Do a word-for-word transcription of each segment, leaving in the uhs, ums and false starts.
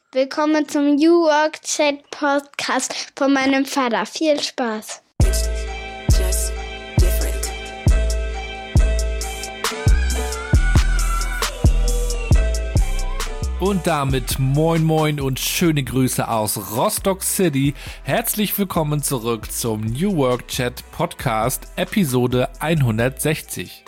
Willkommen zum New Work Chat Podcast von meinem Vater. Viel Spaß. Just different. Und damit moin moin und schöne Grüße aus Rostock City. Herzlich willkommen zurück zum New Work Chat Podcast Episode hundertsechzig.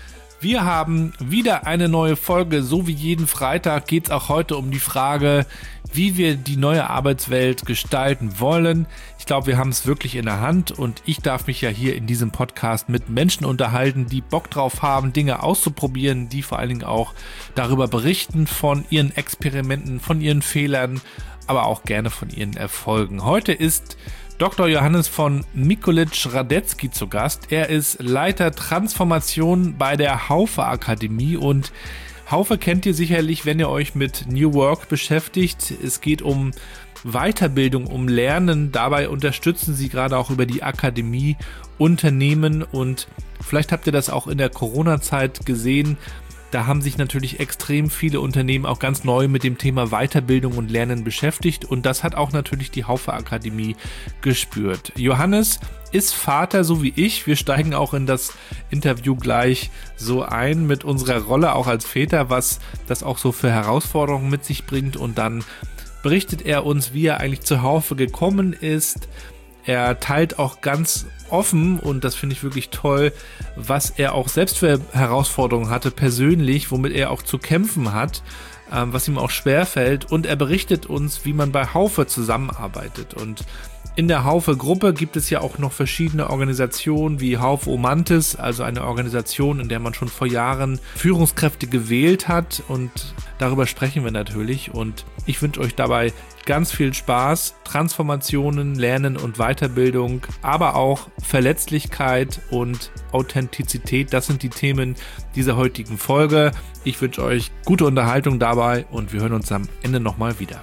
Wir haben wieder eine neue Folge, so wie jeden Freitag geht es auch heute um die Frage, wie wir die neue Arbeitswelt gestalten wollen. Ich glaube, wir haben es wirklich in der Hand und ich darf mich ja hier in diesem Podcast mit Menschen unterhalten, die Bock drauf haben, Dinge auszuprobieren, die vor allen Dingen auch darüber berichten, von ihren Experimenten, von ihren Fehlern, aber auch gerne von ihren Erfolgen. Heute ist Doktor Johannes von Mikulicz-Radetzky zu Gast. Er ist Leiter Transformation bei der Haufe Akademie und Haufe kennt ihr sicherlich, wenn ihr euch mit New Work beschäftigt. Es geht um Weiterbildung, um Lernen. Dabei unterstützen sie gerade auch über die Akademie Unternehmen und vielleicht habt ihr das auch in der Corona-Zeit gesehen. Da haben sich natürlich extrem viele Unternehmen auch ganz neu mit dem Thema Weiterbildung und Lernen beschäftigt und das hat auch natürlich die Haufe Akademie gespürt. Johannes ist Vater, so wie ich. Wir steigen auch in das Interview gleich so ein mit unserer Rolle auch als Väter, was das auch so für Herausforderungen mit sich bringt und dann berichtet er uns, wie er eigentlich zur Haufe gekommen ist. Er teilt auch ganz offen, und das finde ich wirklich toll, was er auch selbst für Herausforderungen hatte persönlich, womit er auch zu kämpfen hat, ähm, was ihm auch schwerfällt. Und er berichtet uns, wie man bei Haufe zusammenarbeitet. Und in der Haufe-Gruppe gibt es ja auch noch verschiedene Organisationen wie Haufe Omantis, also eine Organisation, in der man schon vor Jahren Führungskräfte gewählt hat. Und darüber sprechen wir natürlich. Und ich wünsche euch dabei ganz viel Spaß, Transformationen, Lernen und Weiterbildung, aber auch Verletzlichkeit und Authentizität. Das sind die Themen dieser heutigen Folge. Ich wünsche euch gute Unterhaltung dabei und wir hören uns am Ende nochmal wieder.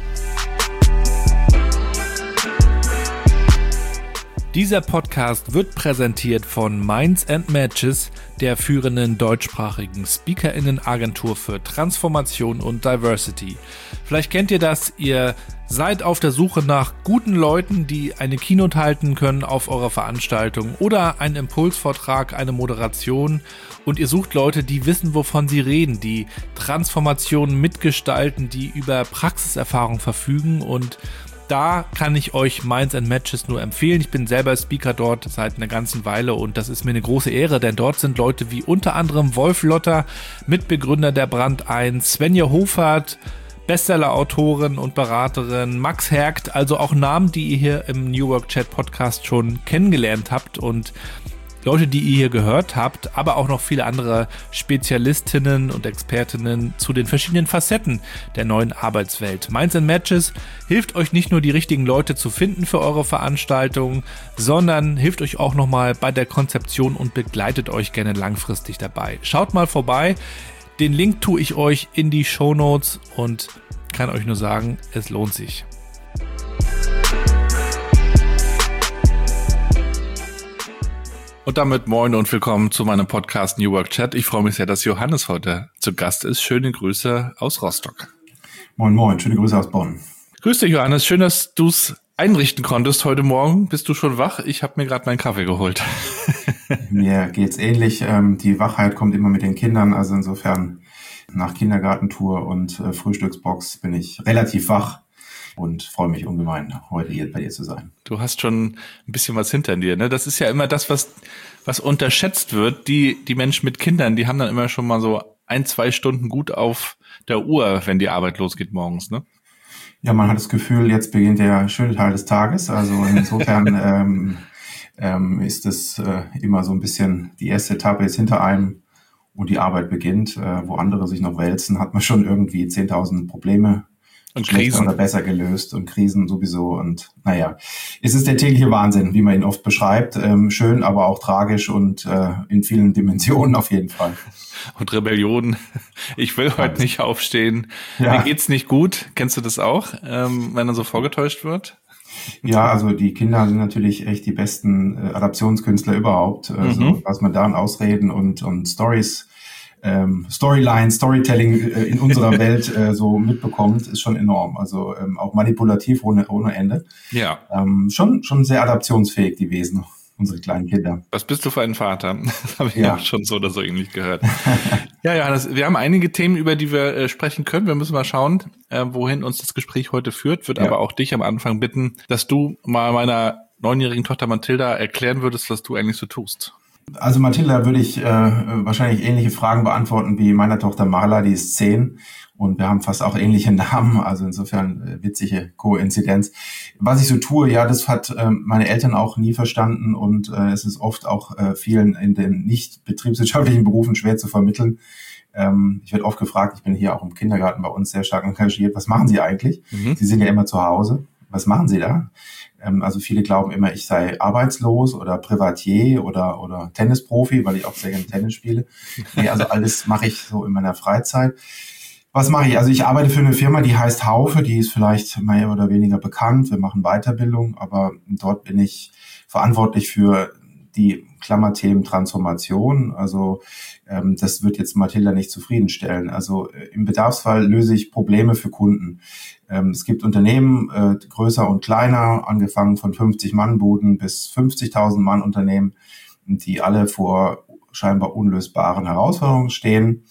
Dieser Podcast wird präsentiert von Minds and Matches, der führenden deutschsprachigen SpeakerInnen-Agentur für Transformation und Diversity. Vielleicht kennt ihr das, ihr seid auf der Suche nach guten Leuten, die eine Keynote halten können auf eurer Veranstaltung oder einen Impulsvortrag, eine Moderation und ihr sucht Leute, die wissen, wovon sie reden, die Transformationen mitgestalten, die über Praxiserfahrung verfügen und da kann ich euch Minds and Matches nur empfehlen. Ich bin selber Speaker dort seit einer ganzen Weile und das ist mir eine große Ehre, denn dort sind Leute wie unter anderem Wolf Lotter, Mitbegründer der Brand eins, Svenja Hofert, Bestseller-Autorin und Beraterin, Max Hergt, also auch Namen, die ihr hier im New Work Chat Podcast schon kennengelernt habt und Leute, die ihr hier gehört habt, aber auch noch viele andere Spezialistinnen und Expertinnen zu den verschiedenen Facetten der neuen Arbeitswelt. Minds and Matches hilft euch nicht nur die richtigen Leute zu finden für eure Veranstaltungen, sondern hilft euch auch nochmal bei der Konzeption und begleitet euch gerne langfristig dabei. Schaut mal vorbei, den Link tue ich euch in die Shownotes und kann euch nur sagen, es lohnt sich. Und damit moin und willkommen zu meinem Podcast New Work Chat. Ich freue mich sehr, dass Johannes heute zu Gast ist. Schöne Grüße aus Rostock. Moin moin, schöne Grüße aus Bonn. Grüß dich, Johannes. Schön, dass du es einrichten konntest heute Morgen. Bist du schon wach? Ich habe mir gerade meinen Kaffee geholt. Mir geht's ähnlich. Die Wachheit kommt immer mit den Kindern. Also insofern nach Kindergartentour und Frühstücksbox bin ich relativ wach. Und freue mich ungemein, heute hier bei dir zu sein. Du hast schon ein bisschen was hinter dir, ne? Das ist ja immer das, was was unterschätzt wird. Die die Menschen mit Kindern, die haben dann immer schon mal so ein, zwei Stunden gut auf der Uhr, wenn die Arbeit losgeht morgens, ne? Ja, man hat das Gefühl, jetzt beginnt der schöne Teil des Tages. Also insofern ähm, ähm, ist es äh, immer so ein bisschen, die erste Etappe ist hinter einem und die Arbeit beginnt. Äh, wo andere sich noch wälzen, hat man schon irgendwie zehntausend Probleme und Krisen oder besser gelöst und Krisen sowieso und naja, es ist der tägliche Wahnsinn, wie man ihn oft beschreibt, ähm, schön, aber auch tragisch und äh, in vielen Dimensionen auf jeden Fall. Und Rebellion, ich will heute nicht aufstehen, ja. Mir geht's nicht gut, kennst du das auch, ähm, wenn er so vorgetäuscht wird? Ja, also die Kinder sind natürlich echt die besten äh, Adaptionskünstler überhaupt, also mhm. was man da an Ausreden und und Stories ähm, Storyline, Storytelling äh, in unserer Welt äh, so mitbekommt, ist schon enorm. Also ähm, auch manipulativ ohne, ohne Ende. Ja. Ähm, schon, schon sehr adaptionsfähig, die Wesen, unsere kleinen Kinder. Was bist du für ein Vater? Das habe ich Ja. auch schon so oder so ähnlich gehört. Ja, Johannes, wir haben einige Themen, über die wir äh, sprechen können. Wir müssen mal schauen, äh, wohin uns das Gespräch heute führt. Würde Ja. aber auch dich am Anfang bitten, dass du mal meiner neunjährigen Tochter Mathilda erklären würdest, was du eigentlich so tust. Also Mathilda würde ich äh, wahrscheinlich ähnliche Fragen beantworten wie meiner Tochter Marla, die ist zehn und wir haben fast auch ähnliche Namen, also insofern äh, witzige Koinzidenz. Was ich so tue, ja, das hat äh, meine Eltern auch nie verstanden und äh, es ist oft auch äh, vielen in den nicht betriebswirtschaftlichen Berufen schwer zu vermitteln. Ähm, ich werde oft gefragt, ich bin hier auch im Kindergarten bei uns sehr stark engagiert, was machen Sie eigentlich? Mhm. Sie sind ja immer zu Hause. Was machen Sie da? Ähm, also viele glauben immer, ich sei arbeitslos oder Privatier oder oder Tennisprofi, weil ich auch sehr gerne Tennis spiele. Nee, also alles mache ich so in meiner Freizeit. Was mache ich? Also ich arbeite für eine Firma, die heißt Haufe, die ist vielleicht mehr oder weniger bekannt. Wir machen Weiterbildung, aber dort bin ich verantwortlich für die Klammerthemen Transformation. Also ähm, das wird jetzt Mathilda nicht zufriedenstellen. Also äh, im Bedarfsfall löse ich Probleme für Kunden. Ähm, es gibt Unternehmen, äh, größer und kleiner, angefangen von fünfzig-Mann-Buden bis fünfzigtausend Mann Unternehmen, die alle vor scheinbar unlösbaren Herausforderungen stehen.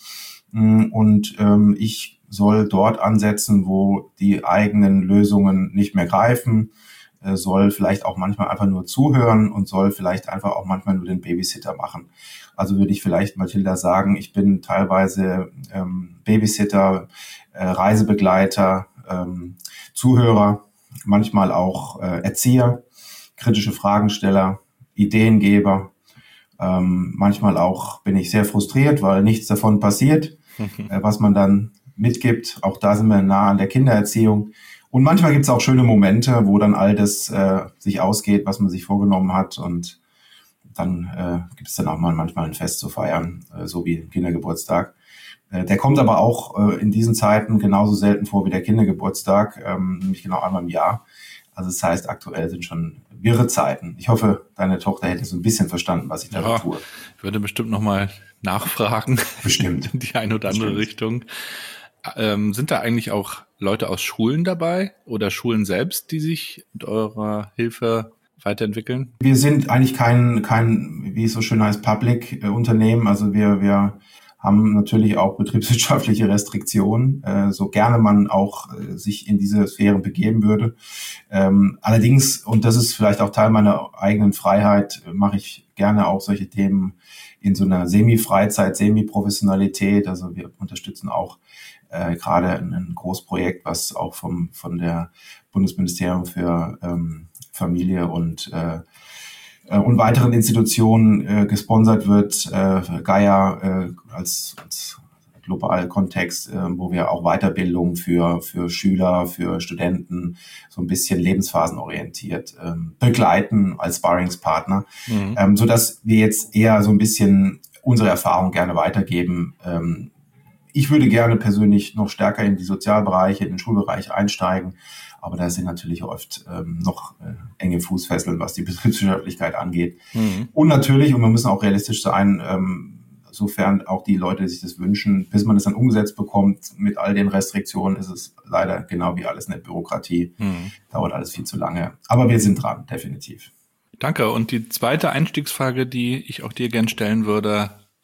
Und ähm, ich soll dort ansetzen, wo die eigenen Lösungen nicht mehr greifen, äh, soll vielleicht auch manchmal einfach nur zuhören und soll vielleicht einfach auch manchmal nur den Babysitter machen. Also würde ich vielleicht Mathilda sagen, ich bin teilweise ähm, Babysitter, äh, Reisebegleiter, ähm, Zuhörer, manchmal auch äh, Erzieher, kritische Fragensteller, Ideengeber. Ähm, manchmal auch bin ich sehr frustriert, weil nichts davon passiert, äh, was man dann mitgibt. Auch da sind wir nah an der Kindererziehung. Und manchmal gibt es auch schöne Momente, wo dann all das äh, sich ausgeht, was man sich vorgenommen hat. Und dann äh, gibt es dann auch mal manchmal ein Fest zu feiern, äh, so wie ein Kindergeburtstag. Äh, der kommt aber auch äh, in diesen Zeiten genauso selten vor wie der Kindergeburtstag, ähm, nämlich genau einmal im Jahr. Also das heißt, aktuell sind schon wirre Zeiten. Ich hoffe, deine Tochter hätte so ein bisschen verstanden, was ich da Ja, tue. Ich würde bestimmt nochmal nachfragen. Bestimmt. In die eine oder andere Bestimmt. Richtung. Ähm, sind da eigentlich auch Leute aus Schulen dabei oder Schulen selbst, die sich mit eurer Hilfe weiterentwickeln? Wir sind eigentlich kein, kein, wie es so schön heißt, Public-Unternehmen. Also wir, wir haben natürlich auch betriebswirtschaftliche Restriktionen, äh, so gerne man auch äh, sich in diese Sphären begeben würde. Ähm, allerdings, und das ist vielleicht auch Teil meiner eigenen Freiheit, äh, mache ich gerne auch solche Themen in so einer Semi-Freizeit, Semi-Professionalität. Also wir unterstützen auch äh, gerade ein, ein Großprojekt, was auch vom von der Bundesministerium für ähm, Familie und äh, und weiteren Institutionen äh, gesponsert wird, äh, Gaia äh, als, als globaler Kontext, äh, wo wir auch Weiterbildung für für Schüler, für Studenten so ein bisschen lebensphasenorientiert äh, begleiten als Sparringspartner, Mhm. ähm, so dass wir jetzt eher so ein bisschen unsere Erfahrung gerne weitergeben. Ähm, ich würde gerne persönlich noch stärker in die Sozialbereiche, in den Schulbereich einsteigen. Aber da sind natürlich oft ähm, noch äh, enge Fußfesseln, was die Betriebswirtschaftlichkeit angeht. Mhm. Und natürlich, und wir müssen auch realistisch sein, ähm, sofern auch die Leute sich das wünschen, bis man es dann umgesetzt bekommt, mit all den Restriktionen, ist es leider genau wie alles in der Bürokratie. Mhm. Dauert alles viel zu lange. Aber wir sind dran, definitiv. Danke. Und die zweite Einstiegsfrage, die ich auch dir gern stellen würde,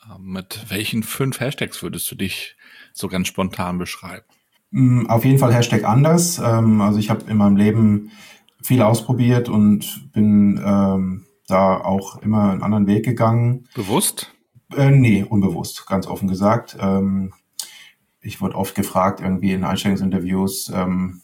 mit welchen fünf Hashtags würdest du dich so ganz spontan beschreiben? Auf jeden Fall Hashtag anders. Also ich habe in meinem Leben viel ausprobiert und bin ähm, da auch immer einen anderen Weg gegangen. Bewusst? Äh, nee, unbewusst, ganz offen gesagt. Ähm, ich wurde oft gefragt, irgendwie in Einstellungsinterviews, ähm,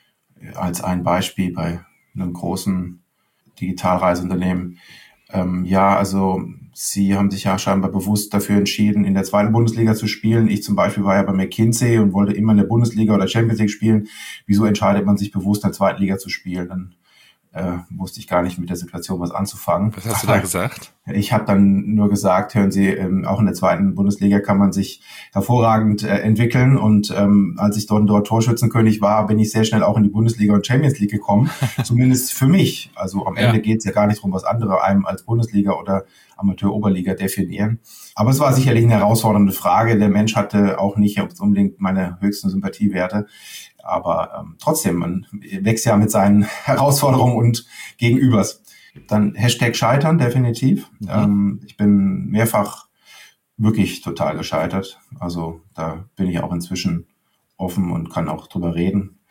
als ein Beispiel bei einem großen Digitalreiseunternehmen. Ähm, ja, also Sie haben sich ja scheinbar bewusst dafür entschieden, in der zweiten Bundesliga zu spielen. Ich zum Beispiel war ja bei McKinsey und wollte immer in der Bundesliga oder Champions League spielen. Wieso entscheidet man sich bewusst, in der zweiten Liga zu spielen? Dann äh, wusste ich gar nicht mit der Situation was anzufangen. Was hast du da gesagt? Ich habe dann nur gesagt, hören Sie, ähm, auch in der zweiten Bundesliga kann man sich hervorragend äh, entwickeln. Und ähm, als ich dort, dort Torschützenkönig war, bin ich sehr schnell auch in die Bundesliga und Champions League gekommen. Zumindest für mich. Also am Ende ja. geht es ja gar nicht darum, was andere einem als Bundesliga oder Amateur-Oberliga definieren. Aber es war sicherlich eine herausfordernde Frage. Der Mensch hatte auch nicht unbedingt meine höchsten Sympathiewerte. Aber ähm, trotzdem, man wächst ja mit seinen Herausforderungen und Gegenübers. Dann Hashtag Scheitern, definitiv. Mhm. Ähm, ich bin mehrfach wirklich total gescheitert. Also da bin ich auch inzwischen offen und kann auch drüber reden.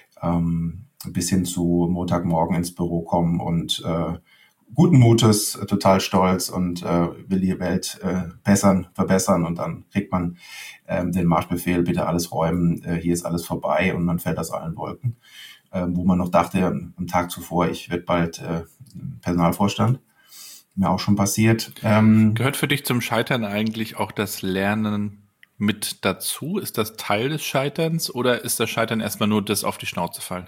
Ähm, bis hin zu Montagmorgen ins Büro kommen und äh, guten Mutes, äh, total stolz und äh, will die Welt äh, bessern, verbessern. Und dann kriegt man ähm, den Marschbefehl, bitte alles räumen, äh, hier ist alles vorbei und man fällt aus allen Wolken. Äh, wo man noch dachte am Tag zuvor, ich werde bald äh, Personalvorstand. Mir auch schon passiert. Ähm, Gehört für dich zum Scheitern eigentlich auch das Lernen mit dazu? Ist das Teil des Scheiterns oder ist das Scheitern erstmal nur das auf die Schnauze fallen?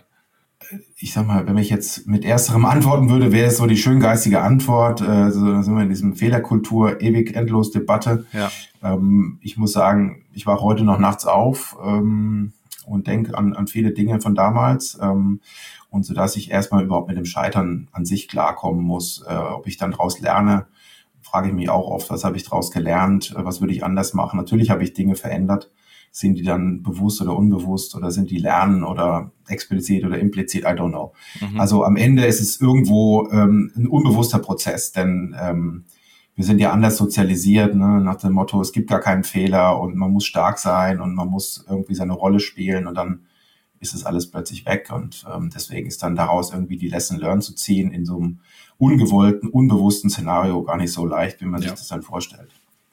Ich sag mal, wenn ich jetzt mit ersterem antworten würde, wäre es so die schöngeistige Antwort. Äh, so, da sind wir in diesem Fehlerkultur, ewig endlos Debatte. Ja. Ähm, ich muss sagen, ich war heute noch nachts auf ähm, und denke an, an viele Dinge von damals. Ähm, und so dass ich erstmal überhaupt mit dem Scheitern an sich klarkommen muss. Äh, ob ich dann daraus lerne, frage ich mich auch oft, was habe ich daraus gelernt, äh, was würde ich anders machen. Natürlich habe ich Dinge verändert. Sind die dann bewusst oder unbewusst oder sind die lernen oder explizit oder implizit, I don't know. Mhm. Also am Ende ist es irgendwo ähm, ein unbewusster Prozess, denn ähm, wir sind ja anders sozialisiert, ne? Nach dem Motto, es gibt gar keinen Fehler und man muss stark sein und man muss irgendwie seine Rolle spielen und dann ist es alles plötzlich weg und ähm, deswegen ist dann daraus irgendwie die Lesson learned zu ziehen in so einem ungewollten, unbewussten Szenario gar nicht so leicht, wie man ja. sich das dann vorstellt.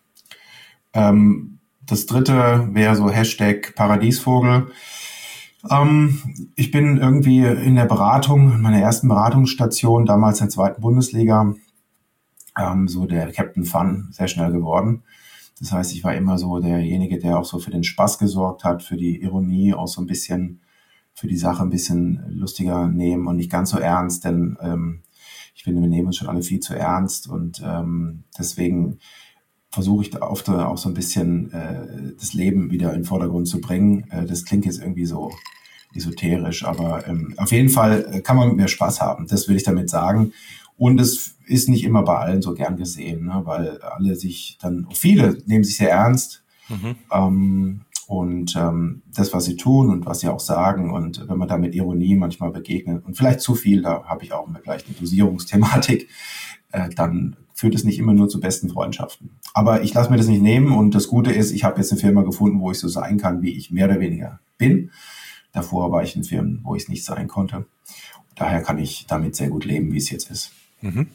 Ähm, Das dritte wäre so Hashtag Paradiesvogel. Ähm, ich bin irgendwie in der Beratung, in meiner ersten Beratungsstation, damals in der zweiten Bundesliga, ähm, so der Captain Fun sehr schnell geworden. Das heißt, ich war immer so derjenige, der auch so für den Spaß gesorgt hat, für die Ironie, auch so ein bisschen für die Sache ein bisschen lustiger nehmen und nicht ganz so ernst, denn ähm, ich finde, wir nehmen uns schon alle viel zu ernst und ähm, deswegen versuche ich da oft auch so ein bisschen äh, das Leben wieder in den Vordergrund zu bringen. Äh, das klingt jetzt irgendwie so esoterisch, aber ähm, auf jeden Fall kann man mit mir Spaß haben. Das will ich damit sagen. Und es ist nicht immer bei allen so gern gesehen, ne? Weil alle sich dann, viele nehmen sich sehr ernst. Mhm. Ähm, und ähm, das, was sie tun und was sie auch sagen und wenn man da mit Ironie manchmal begegnet und vielleicht zu viel, da habe ich auch vielleicht eine Dosierungsthematik, äh, dann führt es nicht immer nur zu besten Freundschaften. Aber ich lasse mir das nicht nehmen und das Gute ist, ich habe jetzt eine Firma gefunden, wo ich so sein kann, wie ich mehr oder weniger bin. Davor war ich in Firmen, wo ich es nicht sein konnte. Daher kann ich damit sehr gut leben, wie es jetzt ist. Mhm.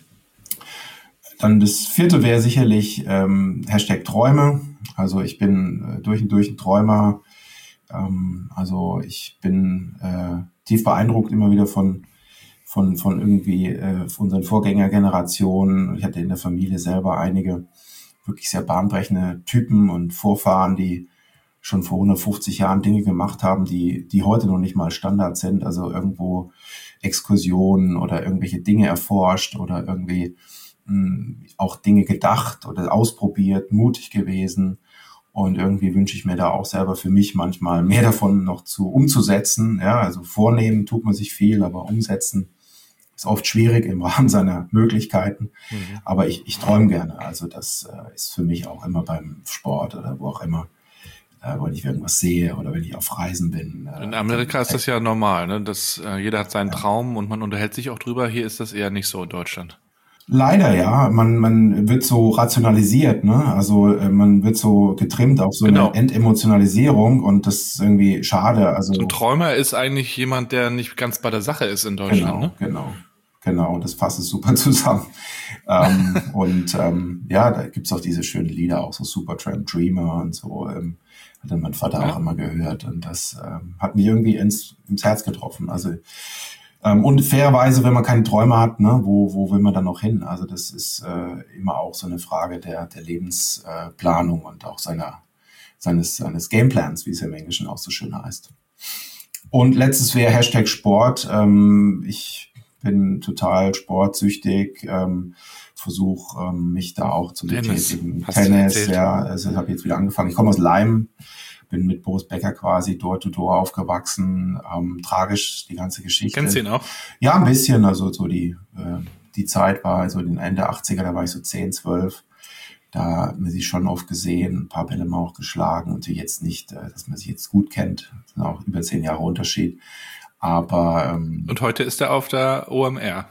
Dann das vierte wäre sicherlich ähm, Hashtag Träume. Also ich bin äh, durch und durch ein Träumer. Ähm, also ich bin äh, tief beeindruckt immer wieder von von von irgendwie äh, von unseren Vorgängergenerationen. Ich hatte in der Familie selber einige wirklich sehr bahnbrechende Typen und Vorfahren, die schon vor hundertfünfzig Jahren Dinge gemacht haben, die die heute noch nicht mal Standard sind. Also irgendwo Exkursionen oder irgendwelche Dinge erforscht oder irgendwie mh, auch Dinge gedacht oder ausprobiert, mutig gewesen. Und irgendwie wünsche ich mir da auch selber für mich manchmal mehr davon noch zu umzusetzen. Ja, also vornehmen tut man sich viel, aber umsetzen ist oft schwierig im Rahmen seiner Möglichkeiten. Mhm. Aber ich, ich träume gerne. Also das äh, ist für mich auch immer beim Sport oder wo auch immer, äh, wenn ich irgendwas sehe oder wenn ich auf Reisen bin. Äh, In Amerika ist das ja normal, ne? Das, äh, jeder hat seinen ja. Traum und man unterhält sich auch drüber. Hier ist das eher nicht so in Deutschland. Leider ja, man man wird so rationalisiert, ne? Also äh, man wird so getrimmt auf so genau. eine Entemotionalisierung und das ist irgendwie schade. Also so ein Träumer ist eigentlich jemand, der nicht ganz bei der Sache ist in Deutschland, genau, ne? Genau, genau, das fasst es super zusammen. ähm, und ähm, ja, da gibt's auch diese schönen Lieder, auch so Supertramp Dreamer und so. Ähm, hat dann mein Vater ja. auch immer gehört und das ähm, hat mich irgendwie ins ins Herz getroffen. Also Ähm, und fairerweise, wenn man keine Träume hat, ne, wo, wo will man dann noch hin? Also das ist äh, immer auch so eine Frage der, der Lebensplanung äh, und auch seiner, seines, seines Gameplans, wie es im Englischen auch so schön heißt. Und letztes wäre Hashtag Sport. Ähm, ich bin total sportsüchtig, ähm, versuche ähm, mich da auch zu Tennis. betätigen. Hast du Tennis, erzählt. ja, also ich habe jetzt wieder angefangen. Ich komme aus Leim, bin mit Boris Becker quasi Door-to-Door aufgewachsen. Ähm, tragisch, die ganze Geschichte. Kennst du ihn auch? Ja, ein bisschen. Also so die äh, die Zeit war so den Ende achtziger, da war ich so zehn, zwölf. Da hat man sich schon oft gesehen, ein paar Bälle mal auch geschlagen und jetzt nicht, äh, dass man sich jetzt gut kennt. Das sind auch über zehn Jahre Unterschied. Aber ähm, Und heute ist er auf der O M R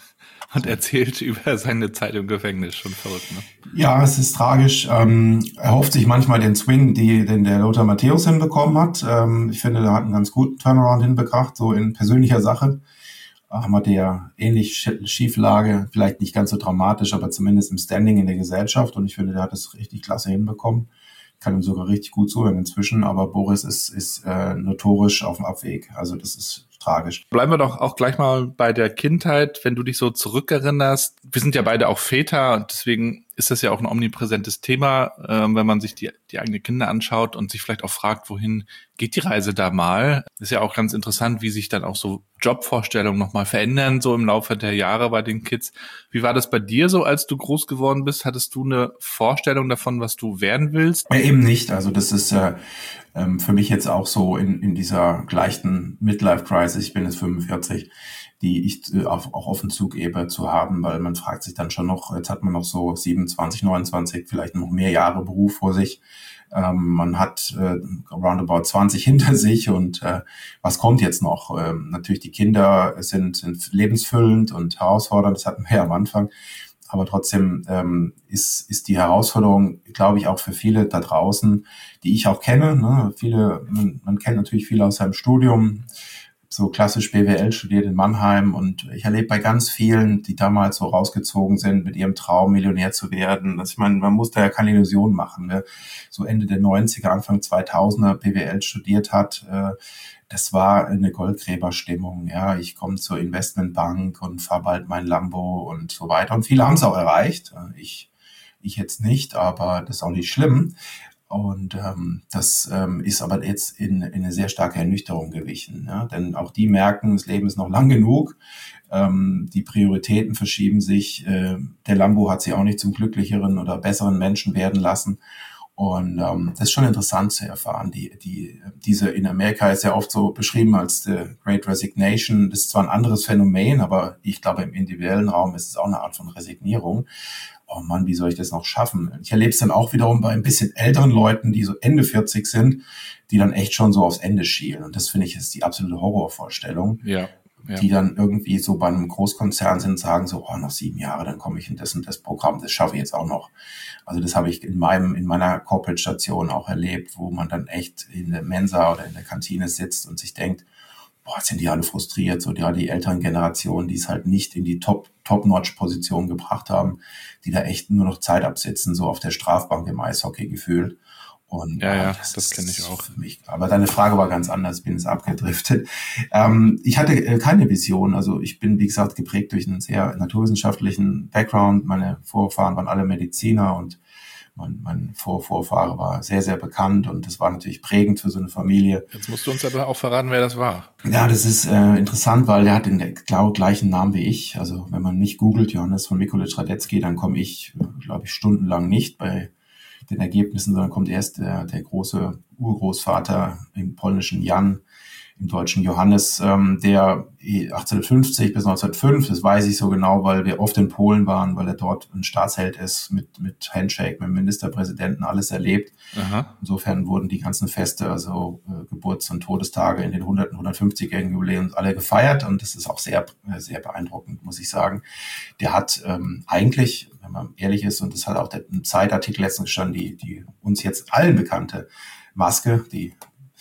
und erzählt über seine Zeit im Gefängnis. Schon verrückt, ne? ja, es ist tragisch. Ähm, er hofft sich manchmal den Swing, die, den der Lothar Matthäus hinbekommen hat. Ähm, ich finde, er hat einen ganz guten Turnaround hinbebracht, so in persönlicher Sache. Haben wir der ähnlich Schieflage, vielleicht nicht ganz so dramatisch, aber zumindest im Standing in der Gesellschaft. Und ich finde, der hat es richtig klasse hinbekommen. Kann ihm sogar richtig gut zuhören inzwischen. Aber Boris ist, ist äh, notorisch auf dem Abweg. Also das ist tragisch. Bleiben wir doch auch gleich mal bei der Kindheit, wenn du dich so zurückerinnerst. Wir sind ja beide auch Väter und deswegen ist das ja auch ein omnipräsentes Thema, äh, wenn man sich die, die eigenen Kinder anschaut und sich vielleicht auch fragt, wohin geht die Reise da mal. Ist ja auch ganz interessant, wie sich dann auch so Jobvorstellungen nochmal verändern, so im Laufe der Jahre bei den Kids. Wie war das bei dir so, als du groß geworden bist? Hattest du eine Vorstellung davon, was du werden willst? Ja, eben nicht. Also das ist äh, ähm, für mich jetzt auch so in, in dieser gleichen Midlife-Crisis, ich bin jetzt fünfundvierzig, die ich äh, auch, auch auf den Zug gebe zu haben, weil man fragt sich dann schon noch, jetzt hat man noch so siebenundzwanzig, neunundzwanzig, vielleicht noch mehr Jahre Beruf vor sich. Ähm, man hat äh, roundabout zwanzig hinter sich und äh, was kommt jetzt noch? Ähm, natürlich die Kinder sind, sind lebensfüllend und herausfordernd, das hatten wir ja am Anfang. Aber trotzdem ähm, ist, ist die Herausforderung, glaube ich, auch für viele da draußen, die ich auch kenne. Ne? Viele, man, man kennt natürlich viele aus seinem Studium, so klassisch B W L studiert in Mannheim. Und ich erlebe bei ganz vielen, die damals so rausgezogen sind, mit ihrem Traum, Millionär zu werden. Dass ich meine, man muss da ja keine Illusion machen. Wer so Ende der neunziger, Anfang zweitausender B W L studiert hat, äh, das war eine Goldgräberstimmung. Ja, ich komme zur Investmentbank und fahre bald mein Lambo und so weiter. Und viele haben es auch erreicht. Ich, ich jetzt nicht, aber das ist auch nicht schlimm. Und ähm, das ähm, ist aber jetzt in, in eine sehr starke Ernüchterung gewichen. Ja? Denn auch die merken, das Leben ist noch lang genug. Ähm, die Prioritäten verschieben sich. Äh, der Lambo hat sie auch nicht zum glücklicheren oder besseren Menschen werden lassen. Und ähm, das ist schon interessant zu erfahren. Die, die, diese in Amerika ist ja oft so beschrieben als the Great Resignation. Das ist zwar ein anderes Phänomen, aber ich glaube, im individuellen Raum ist es auch eine Art von Resignierung. Oh Mann, wie soll ich das noch schaffen? Ich erlebe es dann auch wiederum bei ein bisschen älteren Leuten, die so Ende vierzig sind, die dann echt schon so aufs Ende schielen. Und das finde ich ist die absolute Horrorvorstellung. Ja. Ja. Die dann irgendwie so bei einem Großkonzern sind und sagen so, oh, noch sieben Jahre, dann komme ich in das und das Programm, das schaffe ich jetzt auch noch. Also das habe ich in meinem, in meiner Corporate-Station auch erlebt, wo man dann echt in der Mensa oder in der Kantine sitzt und sich denkt, boah, jetzt sind die alle frustriert, so die, die älteren Generationen, die es halt nicht in die Top, Top-Notch-Position gebracht haben, die da echt nur noch Zeit absitzen, so auf der Strafbank im Eishockey gefühlt. Und, ja, ja, das, das kenne ich auch. Für mich. Aber deine Frage war ganz anders, bin jetzt abgedriftet. Ähm, ich hatte äh, keine Vision. Also ich bin, wie gesagt, geprägt durch einen sehr naturwissenschaftlichen Background. Meine Vorfahren waren alle Mediziner und mein, mein Vorvorfahre war sehr, sehr bekannt und das war natürlich prägend für so eine Familie. Jetzt musst du uns aber auch verraten, wer das war. Ja, das ist äh, interessant, weil der hat den genau gleichen Namen wie ich. Also wenn man mich googelt, Johannes von Mikulicz-Radetzky, dann komme ich, glaube ich, stundenlang nicht bei den Ergebnissen, sondern kommt erst der, der große Urgroßvater im polnischen Jan, im deutschen Johannes, ähm, der achtzehnhundertfünfzig bis neunzehnhundertfünf, das weiß ich so genau, weil wir oft in Polen waren, weil er dort ein Staatsheld ist, mit mit Handshake, mit dem Ministerpräsidenten, alles erlebt. Aha. Insofern wurden die ganzen Feste, also äh, Geburts- und Todestage in den hundert- und hundertfünfzigjährigen Jubiläen alle gefeiert und das ist auch sehr, sehr beeindruckend, muss ich sagen. Der hat ähm, eigentlich, wenn man ehrlich ist, und das hat auch der ein Zeitartikel letztens gestanden, die, die uns jetzt allen bekannte Maske, die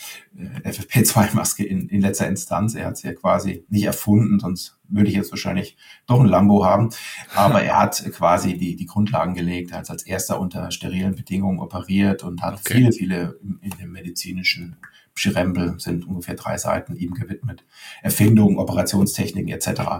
F F P zwei Maske in, in letzter Instanz. Er hat es ja quasi nicht erfunden, sonst würde ich jetzt wahrscheinlich doch ein Lambo haben. Aber er hat quasi die, die Grundlagen gelegt. Er hat als erster unter sterilen Bedingungen operiert und hat okay. viele, viele in dem medizinischen Pschirembel, sind ungefähr drei Seiten ihm gewidmet. Erfindungen, Operationstechniken et cetera.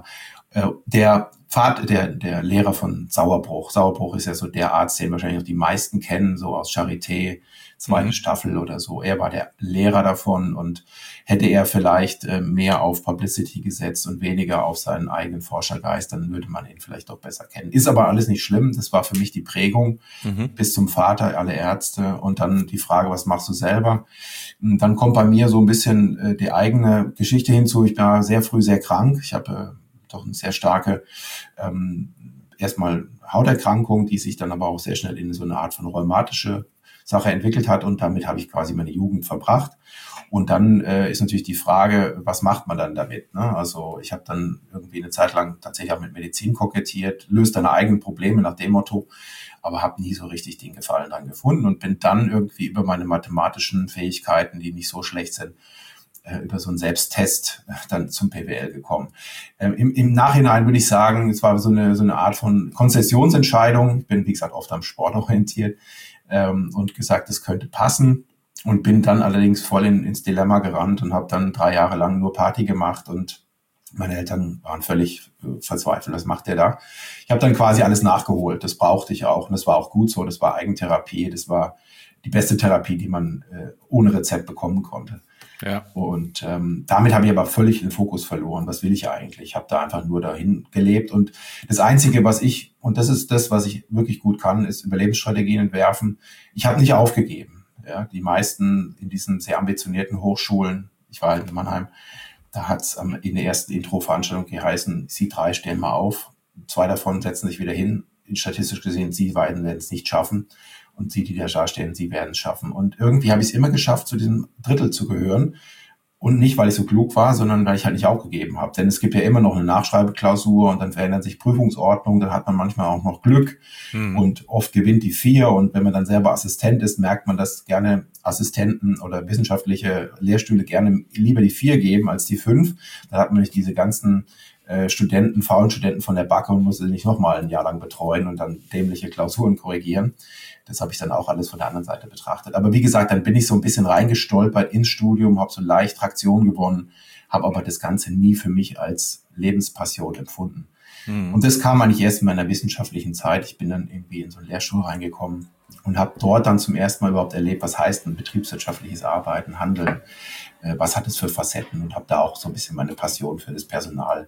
Äh, der Vater, der, der Lehrer von Sauerbruch. Sauerbruch ist ja so der Arzt, den wahrscheinlich auch die meisten kennen, so aus Charité, zweite mhm. Staffel oder so. Er war der Lehrer davon und hätte er vielleicht äh, mehr auf Publicity gesetzt und weniger auf seinen eigenen Forschergeist, dann würde man ihn vielleicht doch besser kennen. Ist aber alles nicht schlimm. Das war für mich die Prägung mhm. bis zum Vater, alle Ärzte und dann die Frage, was machst du selber? Und dann kommt bei mir so ein bisschen äh, die eigene Geschichte hinzu. Ich war sehr früh sehr krank. Ich habe äh, doch eine sehr starke ähm, erstmal Hauterkrankung, die sich dann aber auch sehr schnell in so eine Art von rheumatische Sache entwickelt hat und damit habe ich quasi meine Jugend verbracht. Und dann äh, ist natürlich die Frage, was macht man dann damit? Ne? Also ich habe dann irgendwie eine Zeit lang tatsächlich auch mit Medizin kokettiert, löst deine eigenen Probleme nach dem Motto, aber habe nie so richtig den Gefallen dran gefunden und bin dann irgendwie über meine mathematischen Fähigkeiten, die nicht so schlecht sind, über so einen Selbsttest dann zum P W L gekommen. Ähm, im, Im Nachhinein würde ich sagen, es war so eine, so eine Art von Konzessionsentscheidung. Ich bin, wie gesagt, oft am Sport orientiert ähm, und gesagt, es könnte passen und bin dann allerdings voll in, ins Dilemma gerannt und habe dann drei Jahre lang nur Party gemacht und meine Eltern waren völlig äh, verzweifelt. Was macht der da? Ich habe dann quasi alles nachgeholt. Das brauchte ich auch und das war auch gut so. Das war Eigentherapie. Das war die beste Therapie, die man äh, ohne Rezept bekommen konnte. Ja. Und ähm, damit habe ich aber völlig den Fokus verloren. Was will ich eigentlich? Ich habe da einfach nur dahin gelebt. Und das Einzige, was ich, und das ist das, was ich wirklich gut kann, ist Überlebensstrategien entwerfen. Ich habe nicht aufgegeben. Ja, die meisten in diesen sehr ambitionierten Hochschulen, ich war halt in Mannheim, da hat es in der ersten Intro-Veranstaltung geheißen, Sie drei stehen mal auf. Zwei davon setzen sich wieder hin. Statistisch gesehen, Sie beiden werden es nicht schaffen. Und Sie, die da stehen, Sie werden es schaffen. Und irgendwie habe ich es immer geschafft, zu diesem Drittel zu gehören. Und nicht, weil ich so klug war, sondern weil ich halt nicht aufgegeben habe. Denn es gibt ja immer noch eine Nachschreibeklausur und dann verändern sich Prüfungsordnungen. Dann hat man manchmal auch noch Glück. Mhm. Und oft gewinnt die vier. Und wenn man dann selber Assistent ist, merkt man, dass gerne Assistenten oder wissenschaftliche Lehrstühle gerne lieber die vier geben als die fünf. Dann hat man nicht diese ganzen Studenten, faulen Studenten von der Backe und muss sie nicht nochmal ein Jahr lang betreuen und dann dämliche Klausuren korrigieren. Das habe ich dann auch alles von der anderen Seite betrachtet. Aber wie gesagt, dann bin ich so ein bisschen reingestolpert ins Studium, habe so leicht Traktion gewonnen, habe aber das Ganze nie für mich als Lebenspassion empfunden. Mhm. Und das kam eigentlich erst in meiner wissenschaftlichen Zeit. Ich bin dann irgendwie in so eine Lehrstuhl reingekommen und habe dort dann zum ersten Mal überhaupt erlebt, was heißt ein betriebswirtschaftliches Arbeiten, Handeln, äh, was hat es für Facetten und habe da auch so ein bisschen meine Passion für das Personal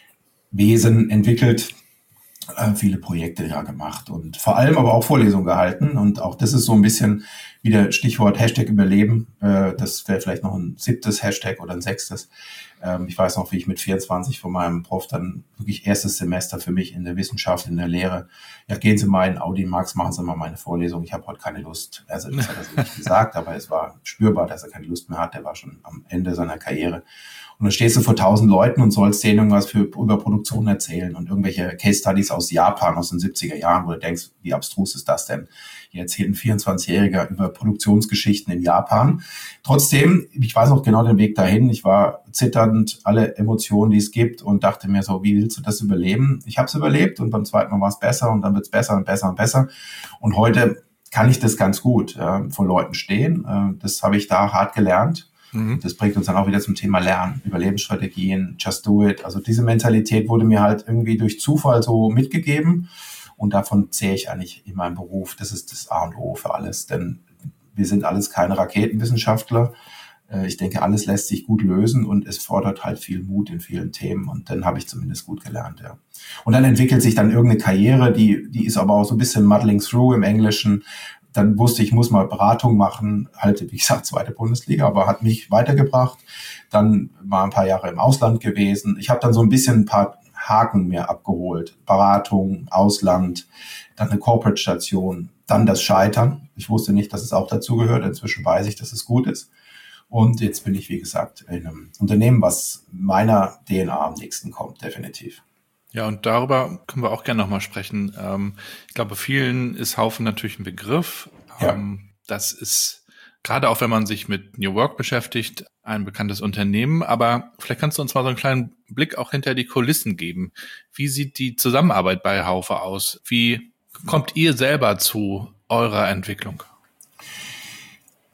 Wesen entwickelt, äh, viele Projekte ja gemacht und vor allem aber auch Vorlesungen gehalten und auch das ist so ein bisschen wieder Stichwort Hashtag Überleben, äh, das wäre vielleicht noch ein siebtes Hashtag oder ein sechstes. Ähm, ich weiß noch, wie ich mit vierundzwanzig von meinem Prof dann wirklich erstes Semester für mich in der Wissenschaft, in der Lehre, ja gehen Sie mal in Audi Max, machen Sie mal meine Vorlesung, ich habe heute keine Lust. Also das hat er so nicht gesagt, aber es war spürbar, dass er keine Lust mehr hat, der war schon am Ende seiner Karriere. Und dann stehst du vor tausend Leuten und sollst denen irgendwas für, über Produktion erzählen und irgendwelche Case Studies aus Japan aus den siebziger Jahren, wo du denkst, wie abstrus ist das denn? Hier erzählt ein vierundzwanzigjähriger über Produktionsgeschichten in Japan. Trotzdem, ich weiß noch genau den Weg dahin. Ich war zitternd, alle Emotionen, die es gibt und dachte mir so, wie willst du das überleben? Ich habe es überlebt und beim zweiten Mal war es besser und dann wird es besser und besser und besser. Und heute kann ich das ganz gut äh, vor Leuten stehen. Äh, das habe ich da hart gelernt. Mhm. Das bringt uns dann auch wieder zum Thema Lernen, Überlebensstrategien, just do it. Also diese Mentalität wurde mir halt irgendwie durch Zufall so mitgegeben und davon zähle ich eigentlich in meinem Beruf. Das ist das A und O für alles, denn wir sind alles keine Raketenwissenschaftler. Ich denke, alles lässt sich gut lösen und es fordert halt viel Mut in vielen Themen und dann habe ich zumindest gut gelernt, ja. Und dann entwickelt sich dann irgendeine Karriere, die, die ist aber auch so ein bisschen muddling through im Englischen. Dann wusste ich, ich muss mal Beratung machen, halt, wie gesagt, zweite Bundesliga, aber hat mich weitergebracht. Dann war ein paar Jahre im Ausland gewesen. Ich habe dann so ein bisschen ein paar Haken mir abgeholt. Beratung, Ausland, dann eine Corporate-Station, dann das Scheitern. Ich wusste nicht, dass es auch dazu gehört. Inzwischen weiß ich, dass es gut ist. Und jetzt bin ich, wie gesagt, in einem Unternehmen, was meiner D N A am nächsten kommt, definitiv. Ja, und darüber können wir auch gerne nochmal sprechen. Ähm, ich glaube, vielen ist Haufen natürlich ein Begriff. Ja. Ähm, das ist, gerade auch wenn man sich mit New Work beschäftigt, ein bekanntes Unternehmen. Aber vielleicht kannst du uns mal so einen kleinen Blick auch hinter die Kulissen geben. Wie sieht die Zusammenarbeit bei Haufe aus? Wie kommt ihr selber zu eurer Entwicklung?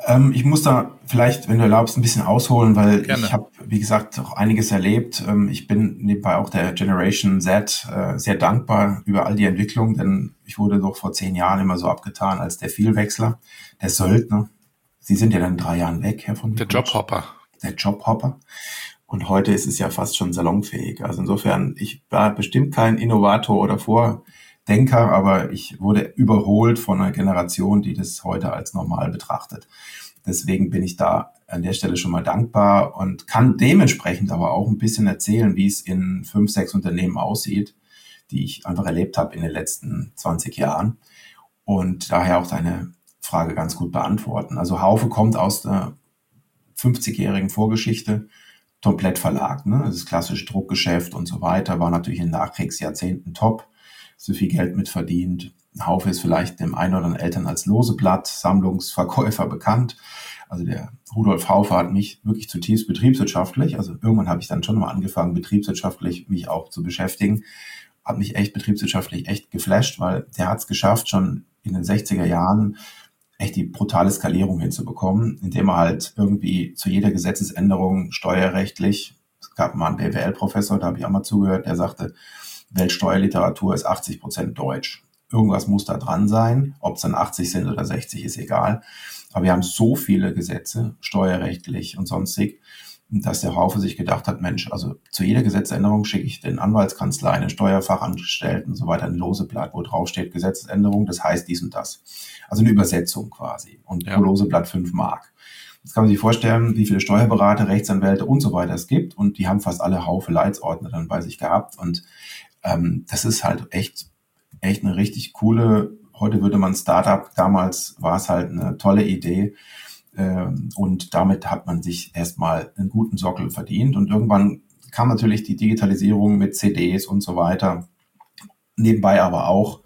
Ähm, ich muss da vielleicht, wenn du erlaubst, ein bisschen ausholen, weil Gerne. ich habe, wie gesagt, auch einiges erlebt. Ähm, ich bin nebenbei auch der Generation Z äh, sehr dankbar über all die Entwicklung, denn ich wurde doch vor zehn Jahren immer so abgetan als der Vielwechsler, der Söldner. Sie sind ja dann drei Jahren weg, Herr von Der Mikulic. Jobhopper. Der Jobhopper. Und heute ist es ja fast schon salonfähig. Also insofern, ich war bestimmt kein Innovator oder Vordenker, aber ich wurde überholt von einer Generation, die das heute als normal betrachtet. Deswegen bin ich da an der Stelle schon mal dankbar und kann dementsprechend aber auch ein bisschen erzählen, wie es in fünf, sechs Unternehmen aussieht, die ich einfach erlebt habe in den letzten zwanzig Jahren und daher auch deine Frage ganz gut beantworten. Also Haufe kommt aus der fünfzigjährigen Vorgeschichte, komplett Verlag, ne? Das klassische Druckgeschäft und so weiter war natürlich in den Nachkriegsjahrzehnten top, so viel Geld mitverdient. Haufe ist vielleicht dem einen oder anderen Eltern als Loseblatt, Sammlungsverkäufer bekannt. Also der Rudolf Haufe hat mich wirklich zutiefst betriebswirtschaftlich, also irgendwann habe ich dann schon mal angefangen, betriebswirtschaftlich mich auch zu beschäftigen, hat mich echt betriebswirtschaftlich echt geflasht, weil der hat es geschafft, schon in den sechziger Jahren echt die brutale Skalierung hinzubekommen, indem er halt irgendwie zu jeder Gesetzesänderung steuerrechtlich, es gab mal einen B W L-Professor, da habe ich auch mal zugehört, der sagte, Weltsteuerliteratur ist achtzig Prozent Deutsch. Irgendwas muss da dran sein, ob es dann achtzig sind oder sechzig, ist egal. Aber wir haben so viele Gesetze, steuerrechtlich und sonstig, dass der Haufe sich gedacht hat, Mensch, also zu jeder Gesetzesänderung schicke ich den Anwaltskanzleien, den Steuerfachangestellten und so weiter ein Loseblatt, wo drauf steht Gesetzesänderung, das heißt dies und das. Also eine Übersetzung quasi und Ja. pro Loseblatt fünf Mark. Jetzt kann man sich vorstellen, wie viele Steuerberater, Rechtsanwälte und so weiter es gibt und die haben fast alle Haufe Leitsordner dann bei sich gehabt und ähm, das ist halt echt, echt eine richtig coole, heute würde man Startup, damals war es halt eine tolle Idee, und damit hat man sich erstmal einen guten Sockel verdient. Und irgendwann kam natürlich die Digitalisierung mit C Ds und so weiter. Nebenbei aber auch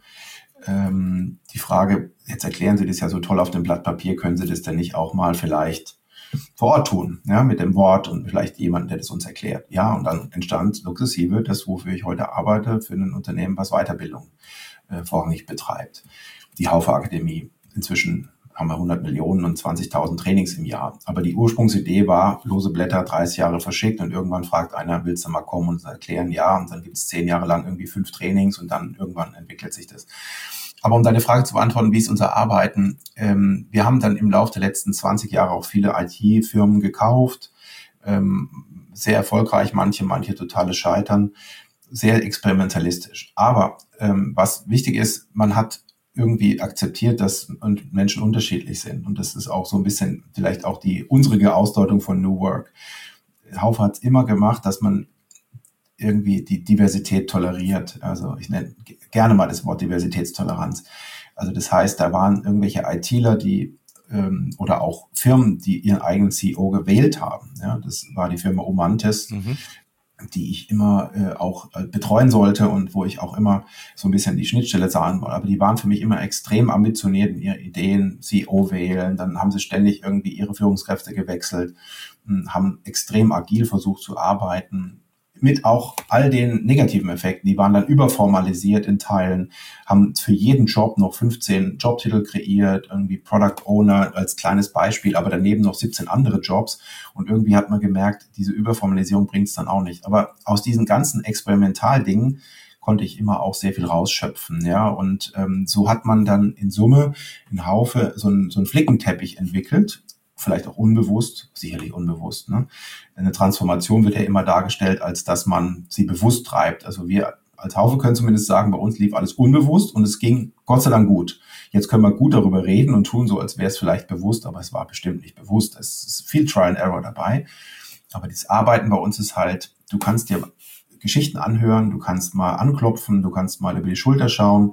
ähm, die Frage, jetzt erklären Sie das ja so toll auf dem Blatt Papier, können Sie das denn nicht auch mal vielleicht vor Ort tun, ja, mit dem Wort und vielleicht jemand, der das uns erklärt. Ja, und dann entstand sukzessive das, wofür ich heute arbeite, für ein Unternehmen, was Weiterbildung äh, vorrangig betreibt. Die Haufe Akademie. Inzwischen haben wir hundert Millionen und zwanzigtausend Trainings im Jahr. Aber die Ursprungsidee war, lose Blätter, dreißig Jahre verschickt und irgendwann fragt einer, willst du mal kommen und erklären? Ja, und dann gibt es zehn Jahre lang irgendwie fünf Trainings und dann irgendwann entwickelt sich das. Aber um deine Frage zu beantworten, wie ist unser Arbeiten? Ähm, wir haben dann im Laufe der letzten zwanzig Jahre auch viele I T-Firmen gekauft, ähm, sehr erfolgreich, manche, manche totale Scheitern, sehr experimentalistisch. Aber ähm, was wichtig ist, man hat irgendwie akzeptiert, dass Menschen unterschiedlich sind. Und das ist auch so ein bisschen vielleicht auch die unsere Ausdeutung von New Work. Haufe hat es immer gemacht, dass man irgendwie die Diversität toleriert. Also ich nenne gerne mal das Wort Diversitätstoleranz. Also das heißt, da waren irgendwelche ITler, die ähm, oder auch Firmen, die ihren eigenen C E O gewählt haben. Ja, das war die Firma Omantes, mhm. die ich immer äh, auch äh, betreuen sollte und wo ich auch immer so ein bisschen die Schnittstelle zahlen wollte. Aber die waren für mich immer extrem ambitioniert in ihren Ideen, C E O wählen, dann haben sie ständig irgendwie ihre Führungskräfte gewechselt, haben extrem agil versucht zu arbeiten, mit auch all den negativen Effekten. Die waren dann überformalisiert in Teilen, haben für jeden Job noch fünfzehn Jobtitel kreiert, irgendwie Product Owner als kleines Beispiel, aber daneben noch siebzehn andere Jobs. Und irgendwie hat man gemerkt, diese Überformalisierung bringt es dann auch nicht. Aber aus diesen ganzen Experimentaldingen konnte ich immer auch sehr viel rausschöpfen, ja. Und ähm, so hat man dann in Summe, in Haufe, so ein, so ein Flickenteppich entwickelt, vielleicht auch unbewusst, sicherlich unbewusst. Ne? Eine Transformation wird ja immer dargestellt, als dass man sie bewusst treibt. Also wir als Haufe können zumindest sagen, bei uns lief alles unbewusst und es ging Gott sei Dank gut. Jetzt können wir gut darüber reden und tun so, als wäre es vielleicht bewusst, aber es war bestimmt nicht bewusst. Es ist viel Trial and Error dabei. Aber das Arbeiten bei uns ist halt, du kannst dir Geschichten anhören, du kannst mal anklopfen, du kannst mal über die Schulter schauen,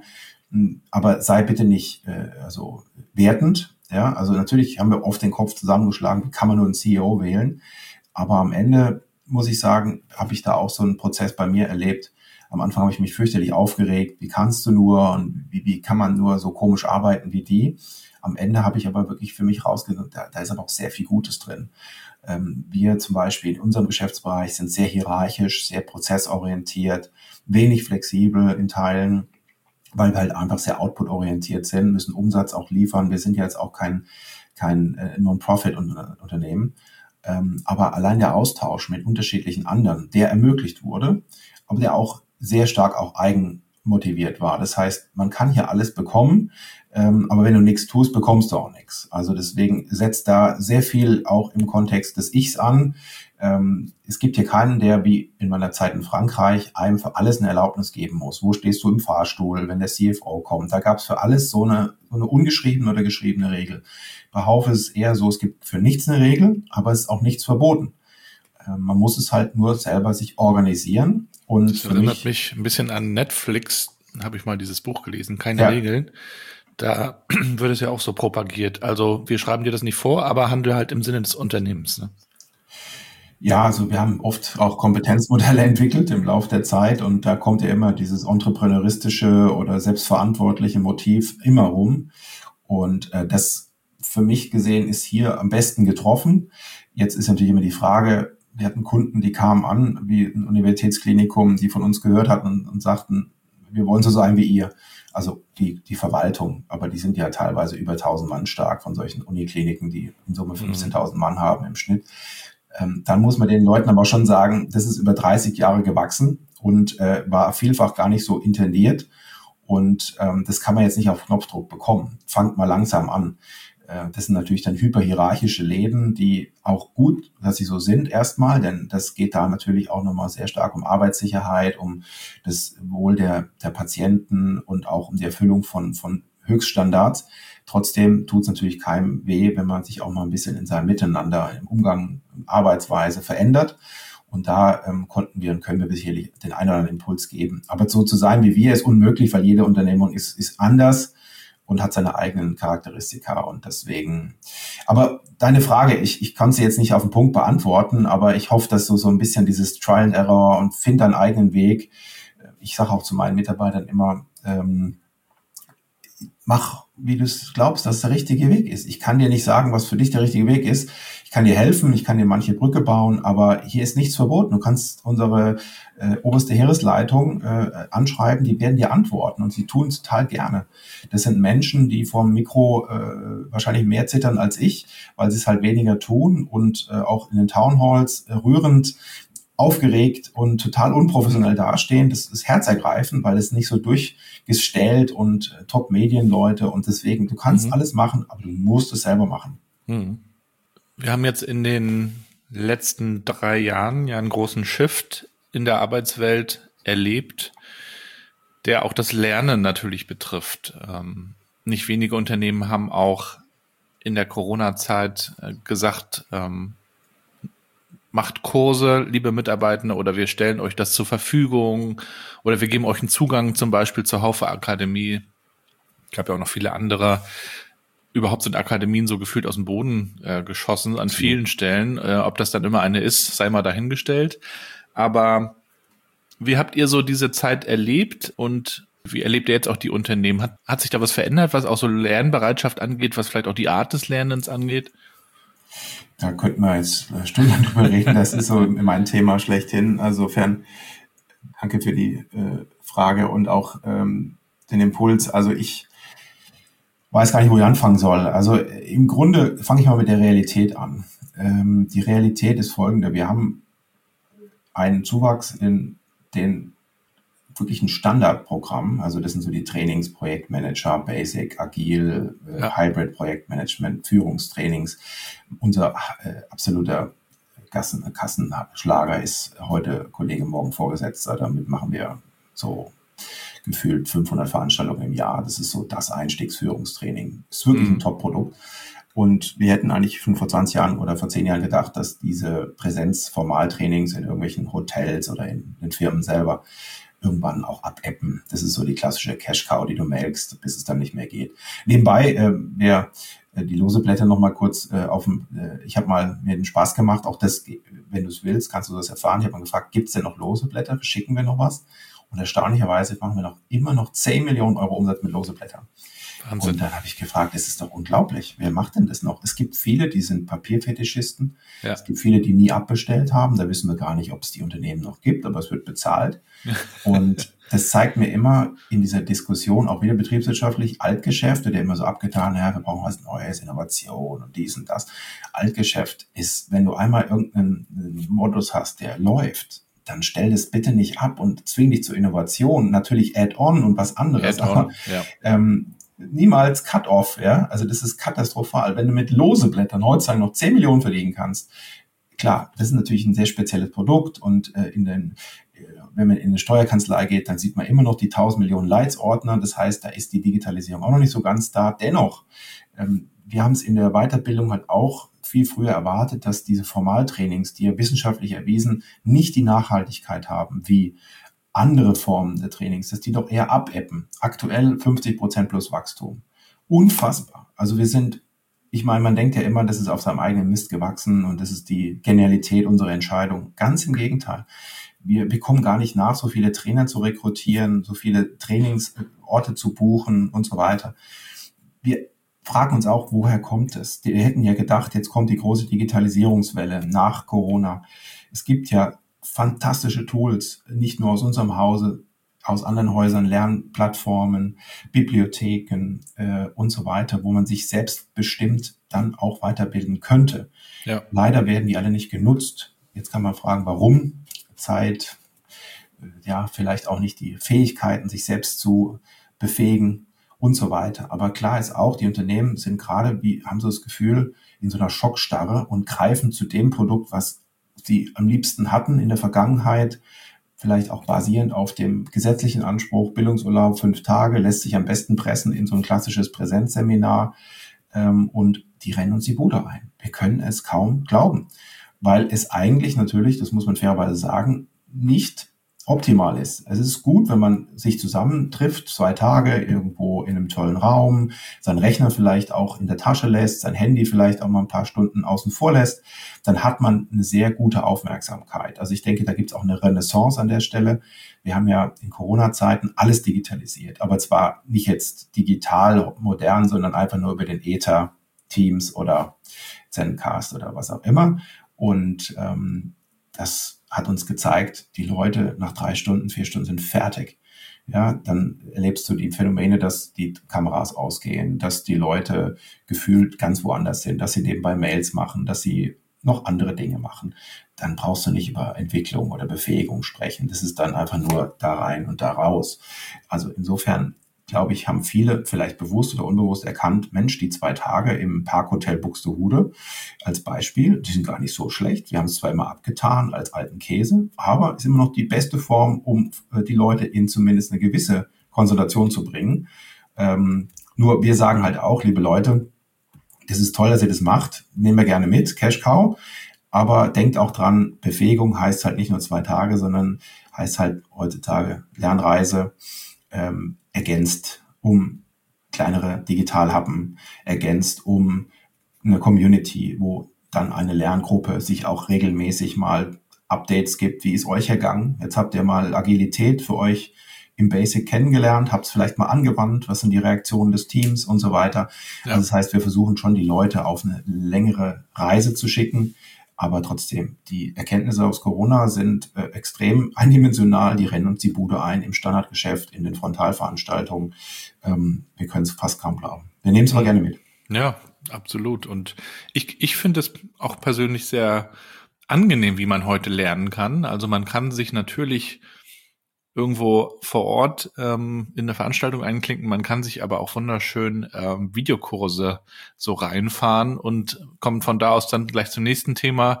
aber sei bitte nicht äh, also wertend. Ja, also natürlich haben wir oft den Kopf zusammengeschlagen, wie kann man nur einen C E O wählen? Aber am Ende, muss ich sagen, habe ich da auch so einen Prozess bei mir erlebt. Am Anfang habe ich mich fürchterlich aufgeregt. Wie kannst du nur und wie, wie kann man nur so komisch arbeiten wie die? Am Ende habe ich aber wirklich für mich rausgefunden, da, da ist aber auch sehr viel Gutes drin. Ähm, wir zum Beispiel in unserem Geschäftsbereich sind sehr hierarchisch, sehr prozessorientiert, wenig flexibel in Teilen, weil wir halt einfach sehr output-orientiert sind, müssen Umsatz auch liefern. Wir sind ja jetzt auch kein kein äh, Non-Profit-Unternehmen. Ähm, aber allein der Austausch mit unterschiedlichen anderen, der ermöglicht wurde, aber der auch sehr stark auch eigenmotiviert war. Das heißt, man kann hier alles bekommen, ähm, aber wenn du nichts tust, bekommst du auch nichts. Also deswegen setzt da sehr viel auch im Kontext des Ichs an. Ähm, es gibt hier keinen, der wie in meiner Zeit in Frankreich einem für alles eine Erlaubnis geben muss. Wo stehst du im Fahrstuhl, wenn der C F O kommt? Da gab es für alles so eine, so eine ungeschriebene oder geschriebene Regel. Bei Haufe ist es eher so, es gibt für nichts eine Regel, aber es ist auch nichts verboten. Ähm, man muss es halt nur selber sich organisieren. Und das erinnert mich, mich ein bisschen an Netflix, habe ich mal dieses Buch gelesen, keine ja. Regeln. Da wird es ja auch so propagiert. Also wir schreiben dir das nicht vor, aber handel halt im Sinne des Unternehmens. Ne? Ja, also wir haben oft auch Kompetenzmodelle entwickelt im Laufe der Zeit und da kommt ja immer dieses entrepreneuristische oder selbstverantwortliche Motiv immer rum. Und äh, das für mich gesehen ist hier am besten getroffen. Jetzt ist natürlich immer die Frage, wir hatten Kunden, die kamen an, wie ein Universitätsklinikum, die von uns gehört hatten und, und sagten, wir wollen so sein wie ihr. Also die, die Verwaltung, aber die sind ja teilweise über tausend Mann stark von solchen Unikliniken, die in Summe fünfzehntausend Mann haben im Schnitt. Ähm, dann muss man den Leuten aber schon sagen, das ist über dreißig Jahre gewachsen und äh, war vielfach gar nicht so intendiert. Und ähm, das kann man jetzt nicht auf Knopfdruck bekommen. Fangt mal langsam an. Äh, das sind natürlich dann hyperhierarchische Läden, die auch gut, dass sie so sind erstmal, denn das geht da natürlich auch nochmal sehr stark um Arbeitssicherheit, um das Wohl der, der Patienten und auch um die Erfüllung von, von Höchststandards. Trotzdem tut es natürlich keinem weh, wenn man sich auch mal ein bisschen in seinem Miteinander, im Umgang, Arbeitsweise verändert. Und da ähm, konnten wir und können wir sicherlich den einen oder anderen Impuls geben. Aber so zu sein wie wir ist unmöglich, weil jede Unternehmung ist, ist anders und hat seine eigenen Charakteristika. Und deswegen, aber deine Frage, ich, ich kann sie jetzt nicht auf den Punkt beantworten, aber ich hoffe, dass du so ein bisschen dieses Trial and Error und find deinen eigenen Weg. Ich sage auch zu meinen Mitarbeitern immer, ähm, mach, wie du es glaubst, dass der richtige Weg ist. Ich kann dir nicht sagen, was für dich der richtige Weg ist. Ich kann dir helfen, ich kann dir manche Brücke bauen, aber hier ist nichts verboten. Du kannst unsere äh, oberste Heeresleitung äh, anschreiben, die werden dir antworten und sie tun es total gerne. Das sind Menschen, die vor dem Mikro äh, wahrscheinlich mehr zittern als ich, weil sie es halt weniger tun und äh, auch in den Townhalls äh, rührend aufgeregt und total unprofessionell dastehen. Das ist herzergreifend, weil es nicht so durchgestellt und äh, Top-Medienleute und deswegen, du kannst mhm. alles machen, aber du musst es selber machen. Mhm. Wir haben jetzt in den letzten drei Jahren ja einen großen Shift in der Arbeitswelt erlebt, der auch das Lernen natürlich betrifft. Ähm, nicht wenige Unternehmen haben auch in der Corona-Zeit äh, gesagt, ähm, macht Kurse, liebe Mitarbeitende, oder wir stellen euch das zur Verfügung oder wir geben euch einen Zugang zum Beispiel zur Haufe Akademie. Ich habe ja auch noch viele andere. Überhaupt sind Akademien so gefühlt aus dem Boden äh, geschossen an vielen Stellen. Äh, ob das dann immer eine ist, sei mal dahingestellt. Aber wie habt ihr so diese Zeit erlebt und wie erlebt ihr jetzt auch die Unternehmen? Hat, hat sich da was verändert, was auch so Lernbereitschaft angeht, was vielleicht auch die Art des Lernens angeht? Da könnten wir jetzt Stunden drüber reden. Das ist so mein Thema schlechthin. Insofern danke für die äh, Frage und auch ähm, den Impuls. Also ich weiß gar nicht, wo ich anfangen soll. Also im Grunde fange ich mal mit der Realität an. Ähm, die Realität ist folgende. Wir haben einen Zuwachs in den wirklichen Standardprogrammen. Also das sind so die Trainings, Projektmanager, Basic, Agil, äh, ja. Hybrid Projektmanagement, Führungstrainings. Unser äh, absoluter Kassen, Kassenschlager ist heute Kollege, morgen Vorgesetzter. Damit machen wir so gefühlt fünfhundert Veranstaltungen im Jahr. Das ist so das Einstiegsführungstraining. Ist wirklich mhm. ein Top-Produkt. Und wir hätten eigentlich schon vor zwanzig Jahren oder vor zehn Jahren gedacht, dass diese Präsenz-Formaltrainings in irgendwelchen Hotels oder in den Firmen selber irgendwann auch abebben. Das ist so die klassische Cash-Cow, die du melkst, bis es dann nicht mehr geht. Nebenbei, äh, wer äh, die Loseblätter noch mal kurz äh, auf dem, äh, ich habe mal mir den Spaß gemacht, auch das, wenn du es willst, kannst du das erfahren. Ich habe mal gefragt, gibt es denn noch Loseblätter? Schicken wir noch was? Und erstaunlicherweise machen wir noch immer noch zehn Millionen Euro Umsatz mit Loseblättern. Wahnsinn. Und dann habe ich gefragt, es ist doch unglaublich, wer macht denn das noch? Es gibt viele, die sind Papierfetischisten. Ja. Es gibt viele, die nie abbestellt haben. Da wissen wir gar nicht, ob es die Unternehmen noch gibt, aber es wird bezahlt. Und das zeigt mir immer in dieser Diskussion, auch wieder betriebswirtschaftlich, Altgeschäfte, der immer so abgetan, ja, wir brauchen was Neues, Innovation und dies und das. Altgeschäft ist, wenn du einmal irgendeinen Modus hast, der läuft, dann stell das bitte nicht ab und zwing dich zur Innovation. Natürlich Add-on und was anderes, Add-on, aber ja. ähm, niemals Cut-off. Ja? Also das ist katastrophal. Wenn du mit lose Blättern heutzutage noch zehn Millionen verdienen kannst, klar, das ist natürlich ein sehr spezielles Produkt und äh, in den, äh, wenn man in eine Steuerkanzlei geht, dann sieht man immer noch die tausend Millionen Leitsordner. Das heißt, da ist die Digitalisierung auch noch nicht so ganz da. Dennoch, ähm, wir haben es in der Weiterbildung halt auch viel früher erwartet, dass diese Formaltrainings, die ja wissenschaftlich erwiesen nicht die Nachhaltigkeit haben wie andere Formen der Trainings, dass die doch eher abebben. Aktuell fünfzig Prozent plus Wachstum. Unfassbar. Also wir sind, ich meine, man denkt ja immer, das ist auf seinem eigenen Mist gewachsen und das ist die Genialität unserer Entscheidung. Ganz im Gegenteil. Wir, wir kommen gar nicht nach, so viele Trainer zu rekrutieren, so viele Trainingsorte zu buchen und so weiter. Wir fragen uns auch, woher kommt es? Wir hätten ja gedacht, jetzt kommt die große Digitalisierungswelle nach Corona. Es gibt ja fantastische Tools, nicht nur aus unserem Hause, aus anderen Häusern, Lernplattformen, Bibliotheken äh, und so weiter, wo man sich selbstbestimmt dann auch weiterbilden könnte. Ja. Leider werden die alle nicht genutzt. Jetzt kann man fragen, warum? Zeit, äh, ja, vielleicht auch nicht die Fähigkeiten, sich selbst zu befähigen und so weiter. Aber klar ist auch, die Unternehmen sind gerade, wie haben so das Gefühl, in so einer Schockstarre und greifen zu dem Produkt, was sie am liebsten hatten in der Vergangenheit, vielleicht auch basierend auf dem gesetzlichen Anspruch, Bildungsurlaub, fünf Tage, lässt sich am besten pressen in so ein klassisches Präsenzseminar ähm, und die rennen uns die Bude ein. Wir können es kaum glauben, weil es eigentlich natürlich, das muss man fairerweise sagen, nicht optimal ist. Es ist gut, wenn man sich zusammentrifft, zwei Tage irgendwo in einem tollen Raum, seinen Rechner vielleicht auch in der Tasche lässt, sein Handy vielleicht auch mal ein paar Stunden außen vor lässt, dann hat man eine sehr gute Aufmerksamkeit. Also ich denke, da gibt es auch eine Renaissance an der Stelle. Wir haben ja in Corona-Zeiten alles digitalisiert, aber zwar nicht jetzt digital modern, sondern einfach nur über den Ether, Teams oder Zencast oder was auch immer. Und ähm, das hat uns gezeigt, die Leute nach drei Stunden, vier Stunden sind fertig. Ja, dann erlebst du die Phänomene, dass die Kameras ausgehen, dass die Leute gefühlt ganz woanders sind, dass sie nebenbei Mails machen, dass sie noch andere Dinge machen. Dann brauchst du nicht über Entwicklung oder Befähigung sprechen. Das ist dann einfach nur da rein und da raus. Also insofern, glaube ich, haben viele vielleicht bewusst oder unbewusst erkannt, Mensch, die zwei Tage im Parkhotel Buxtehude als Beispiel, die sind gar nicht so schlecht. Wir haben es zwar immer abgetan als alten Käse, aber es ist immer noch die beste Form, um die Leute in zumindest eine gewisse Konsultation zu bringen. Ähm, nur wir sagen halt auch, liebe Leute, das ist toll, dass ihr das macht, nehmen wir gerne mit, Cash Cow, aber denkt auch dran, Befähigung heißt halt nicht nur zwei Tage, sondern heißt halt heutzutage Lernreise, ähm, ergänzt um kleinere Digitalhappen, ergänzt um eine Community, wo dann eine Lerngruppe sich auch regelmäßig mal Updates gibt. Wie ist euch ergangen? Jetzt habt ihr mal Agilität für euch im Basic kennengelernt, habt es vielleicht mal angewandt, was sind die Reaktionen des Teams und so weiter. Ja. Also das heißt, wir versuchen schon, die Leute auf eine längere Reise zu schicken, aber trotzdem, die Erkenntnisse aus Corona sind äh, extrem eindimensional. Die rennen uns die Bude ein im Standardgeschäft, in den Frontalveranstaltungen. Ähm, wir können es fast kaum glauben. Wir nehmen es aber gerne mit. Ja, absolut. Und ich, ich finde es auch persönlich sehr angenehm, wie man heute lernen kann. Also man kann sich natürlich irgendwo vor Ort ähm, in der Veranstaltung einklinken. Man kann sich aber auch wunderschön ähm, Videokurse so reinfahren und kommt von da aus dann gleich zum nächsten Thema.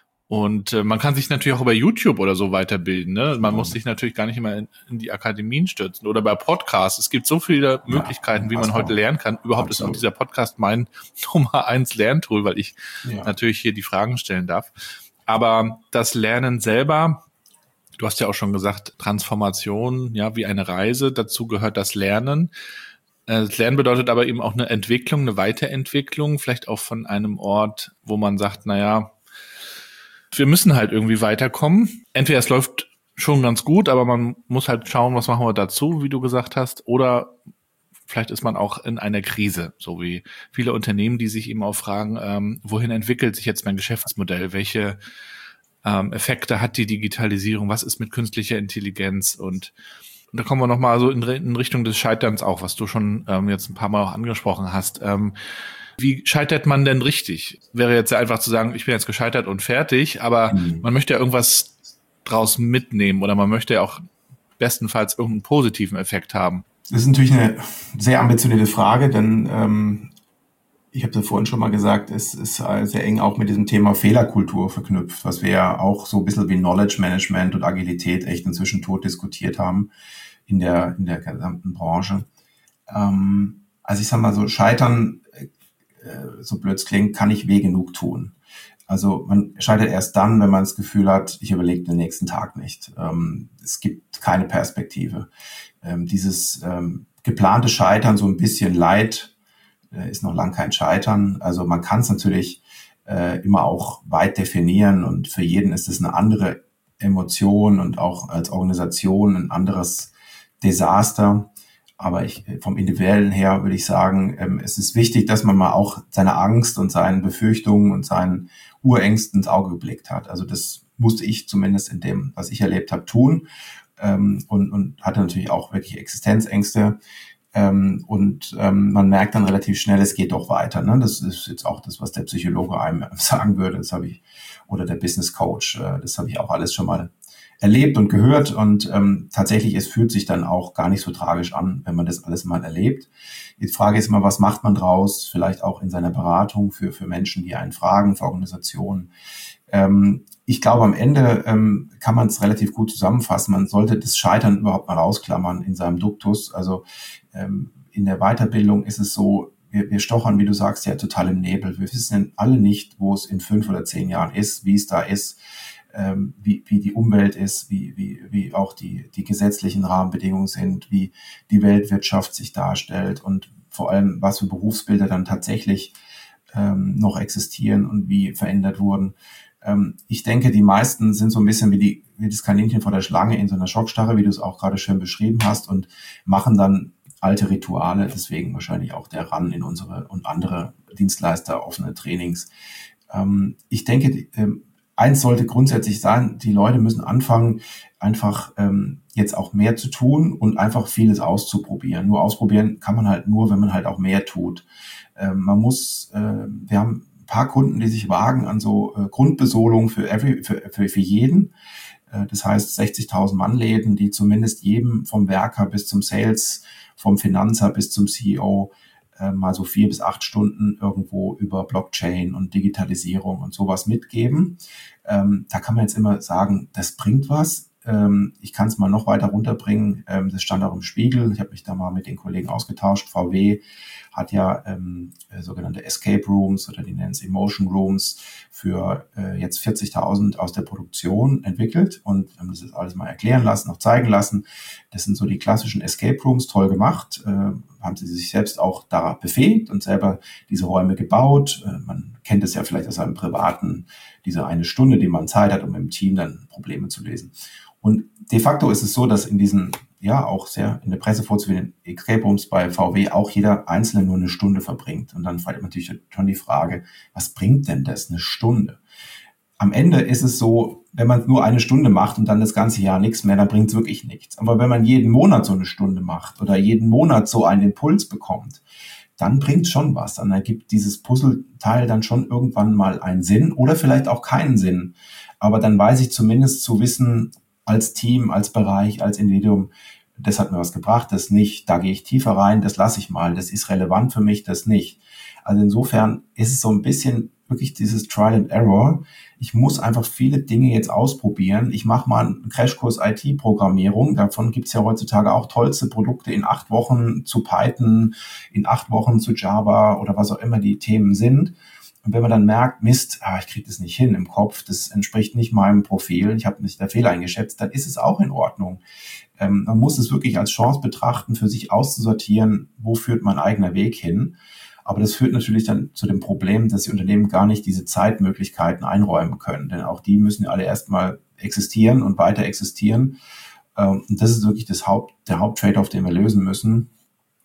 Und äh, man kann sich natürlich auch über YouTube oder so weiterbilden. Ne? Man mhm. muss sich natürlich gar nicht immer in, in die Akademien stürzen oder bei Podcasts. Es gibt so viele ja, Möglichkeiten, wie man heute lernen kann. Überhaupt Absolut. Ist auch dieser Podcast mein Nummer eins Lerntool, weil ich ja. natürlich hier die Fragen stellen darf. Aber das Lernen selber, du hast ja auch schon gesagt, Transformation, ja, wie eine Reise. Dazu gehört das Lernen. Das Lernen bedeutet aber eben auch eine Entwicklung, eine Weiterentwicklung, vielleicht auch von einem Ort, wo man sagt, naja, wir müssen halt irgendwie weiterkommen. Entweder es läuft schon ganz gut, aber man muss halt schauen, was machen wir dazu, wie du gesagt hast, oder vielleicht ist man auch in einer Krise, so wie viele Unternehmen, die sich eben auch fragen, ähm, wohin entwickelt sich jetzt mein Geschäftsmodell, welche ähm, Effekte hat die Digitalisierung, was ist mit künstlicher Intelligenz und, und da kommen wir nochmal so in, in Richtung des Scheiterns auch, was du schon ähm, jetzt ein paar Mal auch angesprochen hast. Ähm, wie scheitert man denn richtig? Wäre jetzt einfach zu sagen, ich bin jetzt gescheitert und fertig, aber mhm. man möchte ja irgendwas draus mitnehmen oder man möchte ja auch bestenfalls irgendeinen positiven Effekt haben. Das ist natürlich eine sehr ambitionierte Frage, denn ähm, ich habe ja vorhin schon mal gesagt, es ist sehr eng auch mit diesem Thema Fehlerkultur verknüpft, was wir ja auch so ein bisschen wie Knowledge Management und Agilität echt inzwischen tot diskutiert haben in der in der gesamten Branche. Ähm, also ich sag mal so, Scheitern, äh, so blöd es klingt, kann ich weh genug tun. Also man scheitert erst dann, wenn man das Gefühl hat, ich überlege den nächsten Tag nicht. Ähm, es gibt keine Perspektive. Ähm, dieses ähm, geplante Scheitern, so ein bisschen Leid, äh, ist noch lang kein Scheitern. Also man kann es natürlich äh, immer auch weit definieren und für jeden ist es eine andere Emotion und auch als Organisation ein anderes Desaster. Aber ich, vom Individuellen her würde ich sagen, ähm, es ist wichtig, dass man mal auch seine Angst und seinen Befürchtungen und seinen Urängsten ins Auge geblickt hat. Also das musste ich zumindest in dem, was ich erlebt habe, tun ähm, und, und hatte natürlich auch wirklich Existenzängste. Ähm, und ähm, man merkt dann relativ schnell, es geht doch weiter. Ne? Das ist jetzt auch das, was der Psychologe einem sagen würde. Das habe ich, oder der Business Coach. Äh, das habe ich auch alles schon mal erlebt und gehört und ähm, tatsächlich, es fühlt sich dann auch gar nicht so tragisch an, wenn man das alles mal erlebt. Die Frage ist immer, was macht man draus? Vielleicht auch in seiner Beratung für für Menschen, die einen fragen, für Organisationen. Ähm, ich glaube, am Ende ähm, kann man es relativ gut zusammenfassen. Man sollte das Scheitern überhaupt mal rausklammern in seinem Duktus. Also ähm, in der Weiterbildung ist es so, wir, wir stochern, wie du sagst, ja total im Nebel. Wir wissen alle nicht, wo es in fünf oder zehn Jahren ist, wie es da ist. Wie, wie die Umwelt ist, wie, wie, wie auch die, die gesetzlichen Rahmenbedingungen sind, wie die Weltwirtschaft sich darstellt und vor allem, was für Berufsbilder dann tatsächlich ähm, noch existieren und wie verändert wurden. Ähm, ich denke, die meisten sind so ein bisschen wie, die, wie das Kaninchen vor der Schlange in so einer Schockstarre, wie du es auch gerade schön beschrieben hast und machen dann alte Rituale, deswegen wahrscheinlich auch der Run in unsere und andere Dienstleister offene Trainings. Ähm, ich denke, die, ähm, Eins sollte grundsätzlich sein, die Leute müssen anfangen, einfach ähm, jetzt auch mehr zu tun und einfach vieles auszuprobieren. Nur ausprobieren kann man halt nur, wenn man halt auch mehr tut. Ähm, man muss, äh, wir haben ein paar Kunden, die sich wagen an so äh, Grundbesolung für, every, für, für, für jeden. Äh, das heißt sechzigtausend Mann Läden, die zumindest jedem vom Werker bis zum Sales, vom Finanzer bis zum C E O mal so vier bis acht Stunden irgendwo über Blockchain und Digitalisierung und sowas mitgeben. Ähm, da kann man jetzt immer sagen, das bringt was. Ähm, ich kann es mal noch weiter runterbringen. Ähm, das stand auch im Spiegel. Ich habe mich da mal mit den Kollegen ausgetauscht. V W hat ja ähm, sogenannte Escape Rooms oder die nennen es Emotion Rooms für äh, jetzt vierzigtausend aus der Produktion entwickelt und haben das jetzt alles mal erklären lassen, auch zeigen lassen. Das sind so die klassischen Escape Rooms, toll gemacht. Äh, haben sie sich selbst auch da befähigt und selber diese Räume gebaut. Äh, man kennt es ja vielleicht aus einem privaten, diese eine Stunde, die man Zeit hat, um im Team dann Probleme zu lösen. Und de facto ist es so, dass in diesen, ja, auch sehr in der Presse vorzufinden, Escape Rooms bei V W auch jeder Einzelne nur eine Stunde verbringt. Und dann fragt man natürlich schon die Frage, was bringt denn das, eine Stunde? Am Ende ist es so, wenn man nur eine Stunde macht und dann das ganze Jahr nichts mehr, dann bringt es wirklich nichts. Aber wenn man jeden Monat so eine Stunde macht oder jeden Monat so einen Impuls bekommt, dann bringt schon was. Dann ergibt dieses Puzzleteil dann schon irgendwann mal einen Sinn oder vielleicht auch keinen Sinn. Aber dann weiß ich zumindest zu wissen, als Team, als Bereich, als Individuum, das hat mir was gebracht, das nicht, da gehe ich tiefer rein, das lasse ich mal, das ist relevant für mich, das nicht. Also insofern ist es so ein bisschen wirklich dieses Trial and Error. Ich muss einfach viele Dinge jetzt ausprobieren. Ich mache mal einen Crashkurs I T-Programmierung, davon gibt es ja heutzutage auch tollste Produkte in acht Wochen zu Python, in acht Wochen zu Java oder was auch immer die Themen sind. Und wenn man dann merkt, Mist, ah, ich kriege das nicht hin im Kopf, das entspricht nicht meinem Profil, ich habe nicht der Fehler eingeschätzt, dann ist es auch in Ordnung. Ähm, man muss es wirklich als Chance betrachten, für sich auszusortieren, wo führt mein eigener Weg hin. Aber das führt natürlich dann zu dem Problem, dass die Unternehmen gar nicht diese Zeitmöglichkeiten einräumen können. Denn auch die müssen ja alle erstmal existieren und weiter existieren. Ähm, und das ist wirklich das Haupt, der Haupttrade-off, den wir lösen müssen.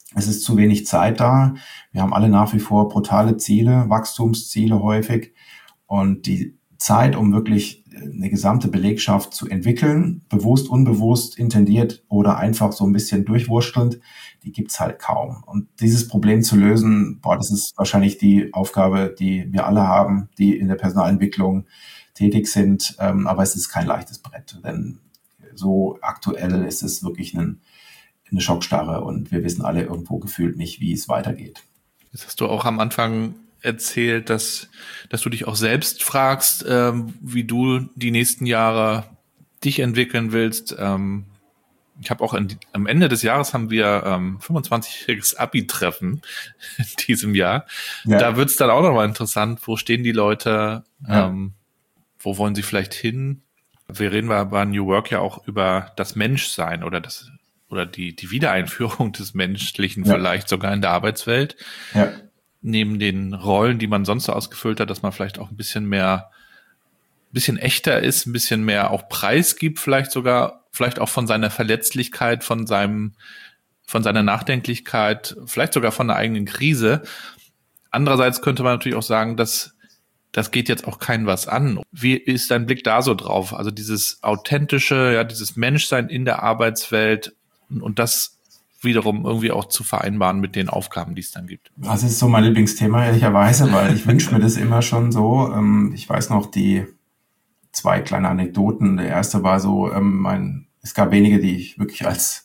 Es ist zu wenig Zeit da. Wir haben alle nach wie vor brutale Ziele, Wachstumsziele häufig. Und die Zeit, um wirklich eine gesamte Belegschaft zu entwickeln, bewusst, unbewusst, intendiert oder einfach so ein bisschen durchwurstelnd, die gibt's halt kaum. Und dieses Problem zu lösen, boah, das ist wahrscheinlich die Aufgabe, die wir alle haben, die in der Personalentwicklung tätig sind. Ähm, aber es ist kein leichtes Brett, denn so aktuell ist es wirklich ein, eine Schockstarre und wir wissen alle irgendwo gefühlt nicht, wie es weitergeht. Jetzt hast du auch am Anfang erzählt, dass, dass du dich auch selbst fragst, ähm, wie du die nächsten Jahre dich entwickeln willst. Ähm, ich habe auch in, am Ende des Jahres haben wir ähm, fünfundzwanzigjähriges Abi-Treffen in diesem Jahr. Ja. Da wird's dann auch nochmal interessant, wo stehen die Leute, ja. ähm, wo wollen sie vielleicht hin? Wir reden bei, bei New Work ja auch über das Menschsein oder das oder die die Wiedereinführung des Menschlichen ja. vielleicht sogar in der Arbeitswelt. Ja. Neben den Rollen, die man sonst so ausgefüllt hat, dass man vielleicht auch ein bisschen mehr, ein bisschen echter ist, ein bisschen mehr auch Preis gibt, vielleicht sogar, vielleicht auch von seiner Verletzlichkeit, von seinem, von seiner Nachdenklichkeit, vielleicht sogar von der eigenen Krise. Andererseits könnte man natürlich auch sagen, dass das geht jetzt auch keinem was an. Wie ist dein Blick da so drauf? Also dieses authentische, ja, dieses Menschsein in der Arbeitswelt und das wiederum irgendwie auch zu vereinbaren mit den Aufgaben, die es dann gibt. Das ist so mein Lieblingsthema, ehrlicherweise, weil ich wünsche mir das immer schon so. Ich weiß noch die zwei kleine Anekdoten. Der erste war so, mein, es gab wenige, die ich wirklich als,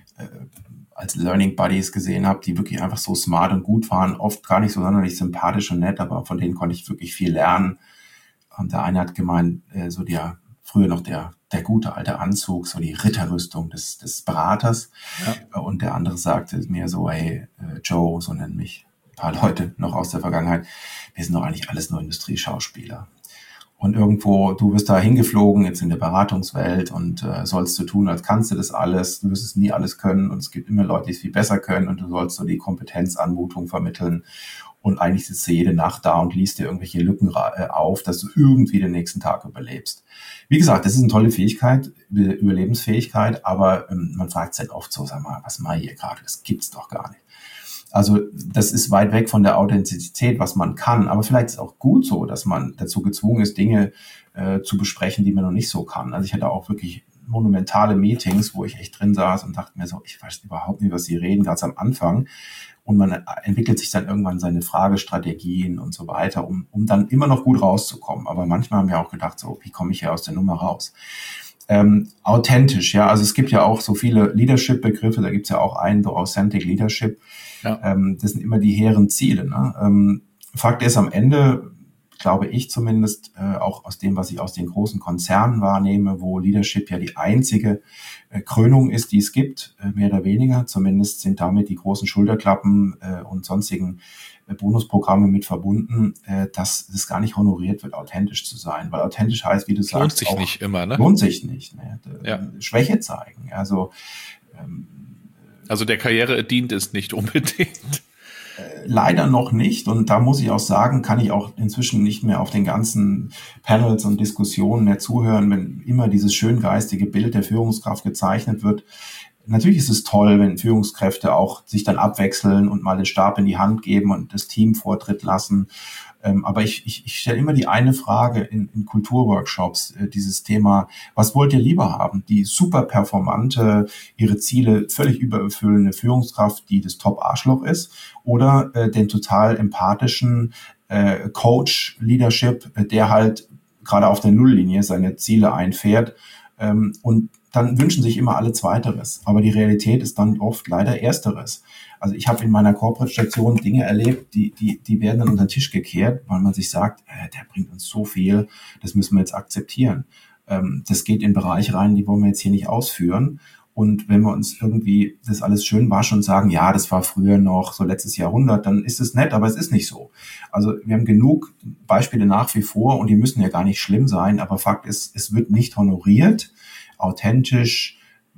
als Learning Buddies gesehen habe, die wirklich einfach so smart und gut waren. Oft gar nicht so sonderlich sympathisch und nett, aber von denen konnte ich wirklich viel lernen. Und der eine hat gemeint, so der früher noch der der gute alte Anzug, so die Ritterrüstung des, des Beraters. Ja. Und der andere sagte mir so, hey, Joe, so nennen mich ein paar Leute noch aus der Vergangenheit, wir sind doch eigentlich alles nur Industrieschauspieler. Und irgendwo, du wirst da hingeflogen, jetzt in der Beratungswelt und äh, sollst du tun, als kannst du das alles, du wirst es nie alles können und es gibt immer Leute, die es viel besser können und du sollst so die Kompetenzanmutung vermitteln. Und eigentlich sitzt du jede Nacht da und liest dir irgendwelche Lücken auf, dass du irgendwie den nächsten Tag überlebst. Wie gesagt, das ist eine tolle Fähigkeit, Überlebensfähigkeit, aber ähm, man fragt sich halt oft so, sag mal, was mache ich hier gerade? Das gibt's doch gar nicht. Also das ist weit weg von der Authentizität, was man kann. Aber vielleicht ist es auch gut so, dass man dazu gezwungen ist, Dinge äh, zu besprechen, die man noch nicht so kann. Also ich hatte auch wirklich monumentale Meetings, wo ich echt drin saß und dachte mir so, ich weiß überhaupt nicht, was sie reden, ganz am Anfang. Und man entwickelt sich dann irgendwann seine Fragestrategien und so weiter, um, um dann immer noch gut rauszukommen. Aber manchmal haben wir auch gedacht, so, wie komme ich hier aus der Nummer raus? Ähm, authentisch, ja, also es gibt ja auch so viele Leadership-Begriffe, da gibt's ja auch einen, The Authentic Leadership. Ja. Ähm, das sind immer die hehren Ziele. Ne? Ähm, Fakt ist, am Ende, glaube ich zumindest, äh, auch aus dem, was ich aus den großen Konzernen wahrnehme, wo Leadership ja die einzige äh, Krönung ist, die es gibt, äh, mehr oder weniger. Zumindest sind damit die großen Schulterklappen äh, und sonstigen äh, Bonusprogramme mit verbunden, äh, dass es gar nicht honoriert wird, authentisch zu sein. Weil authentisch heißt, wie du sagst, lohnt sich auch, nicht immer, ne? Lohnt sich nicht. Ne? Ja. Schwäche zeigen. Also, ähm, also der Karriere dient es nicht unbedingt. Leider noch nicht. Und da muss ich auch sagen, kann ich auch inzwischen nicht mehr auf den ganzen Panels und Diskussionen mehr zuhören, wenn immer dieses schöngeistige Bild der Führungskraft gezeichnet wird. Natürlich ist es toll, wenn Führungskräfte auch sich dann abwechseln und mal den Stab in die Hand geben und das Team Vortritt lassen. Aber ich, ich, ich stelle immer die eine Frage in, in Kulturworkshops, äh, dieses Thema, was wollt ihr lieber haben? Die super performante, ihre Ziele völlig übererfüllende Führungskraft, die das Top-Arschloch ist, oder äh, den total empathischen äh, Coach-Leadership, äh, der halt gerade auf der Nulllinie seine Ziele einfährt. Ähm, und dann wünschen sich immer alle Zweiteres. Aber die Realität ist dann oft leider Ersteres. Also ich habe in meiner Corporate-Station Dinge erlebt, die, die, die werden dann unter den Tisch gekehrt, weil man sich sagt, äh, der bringt uns so viel, das müssen wir jetzt akzeptieren. Ähm, das geht in Bereiche rein, die wollen wir jetzt hier nicht ausführen. Und wenn wir uns irgendwie das alles schön waschen und sagen, ja, das war früher noch so letztes Jahrhundert, dann ist es nett, aber es ist nicht so. Also wir haben genug Beispiele nach wie vor und die müssen ja gar nicht schlimm sein, aber Fakt ist, es wird nicht honoriert, authentisch,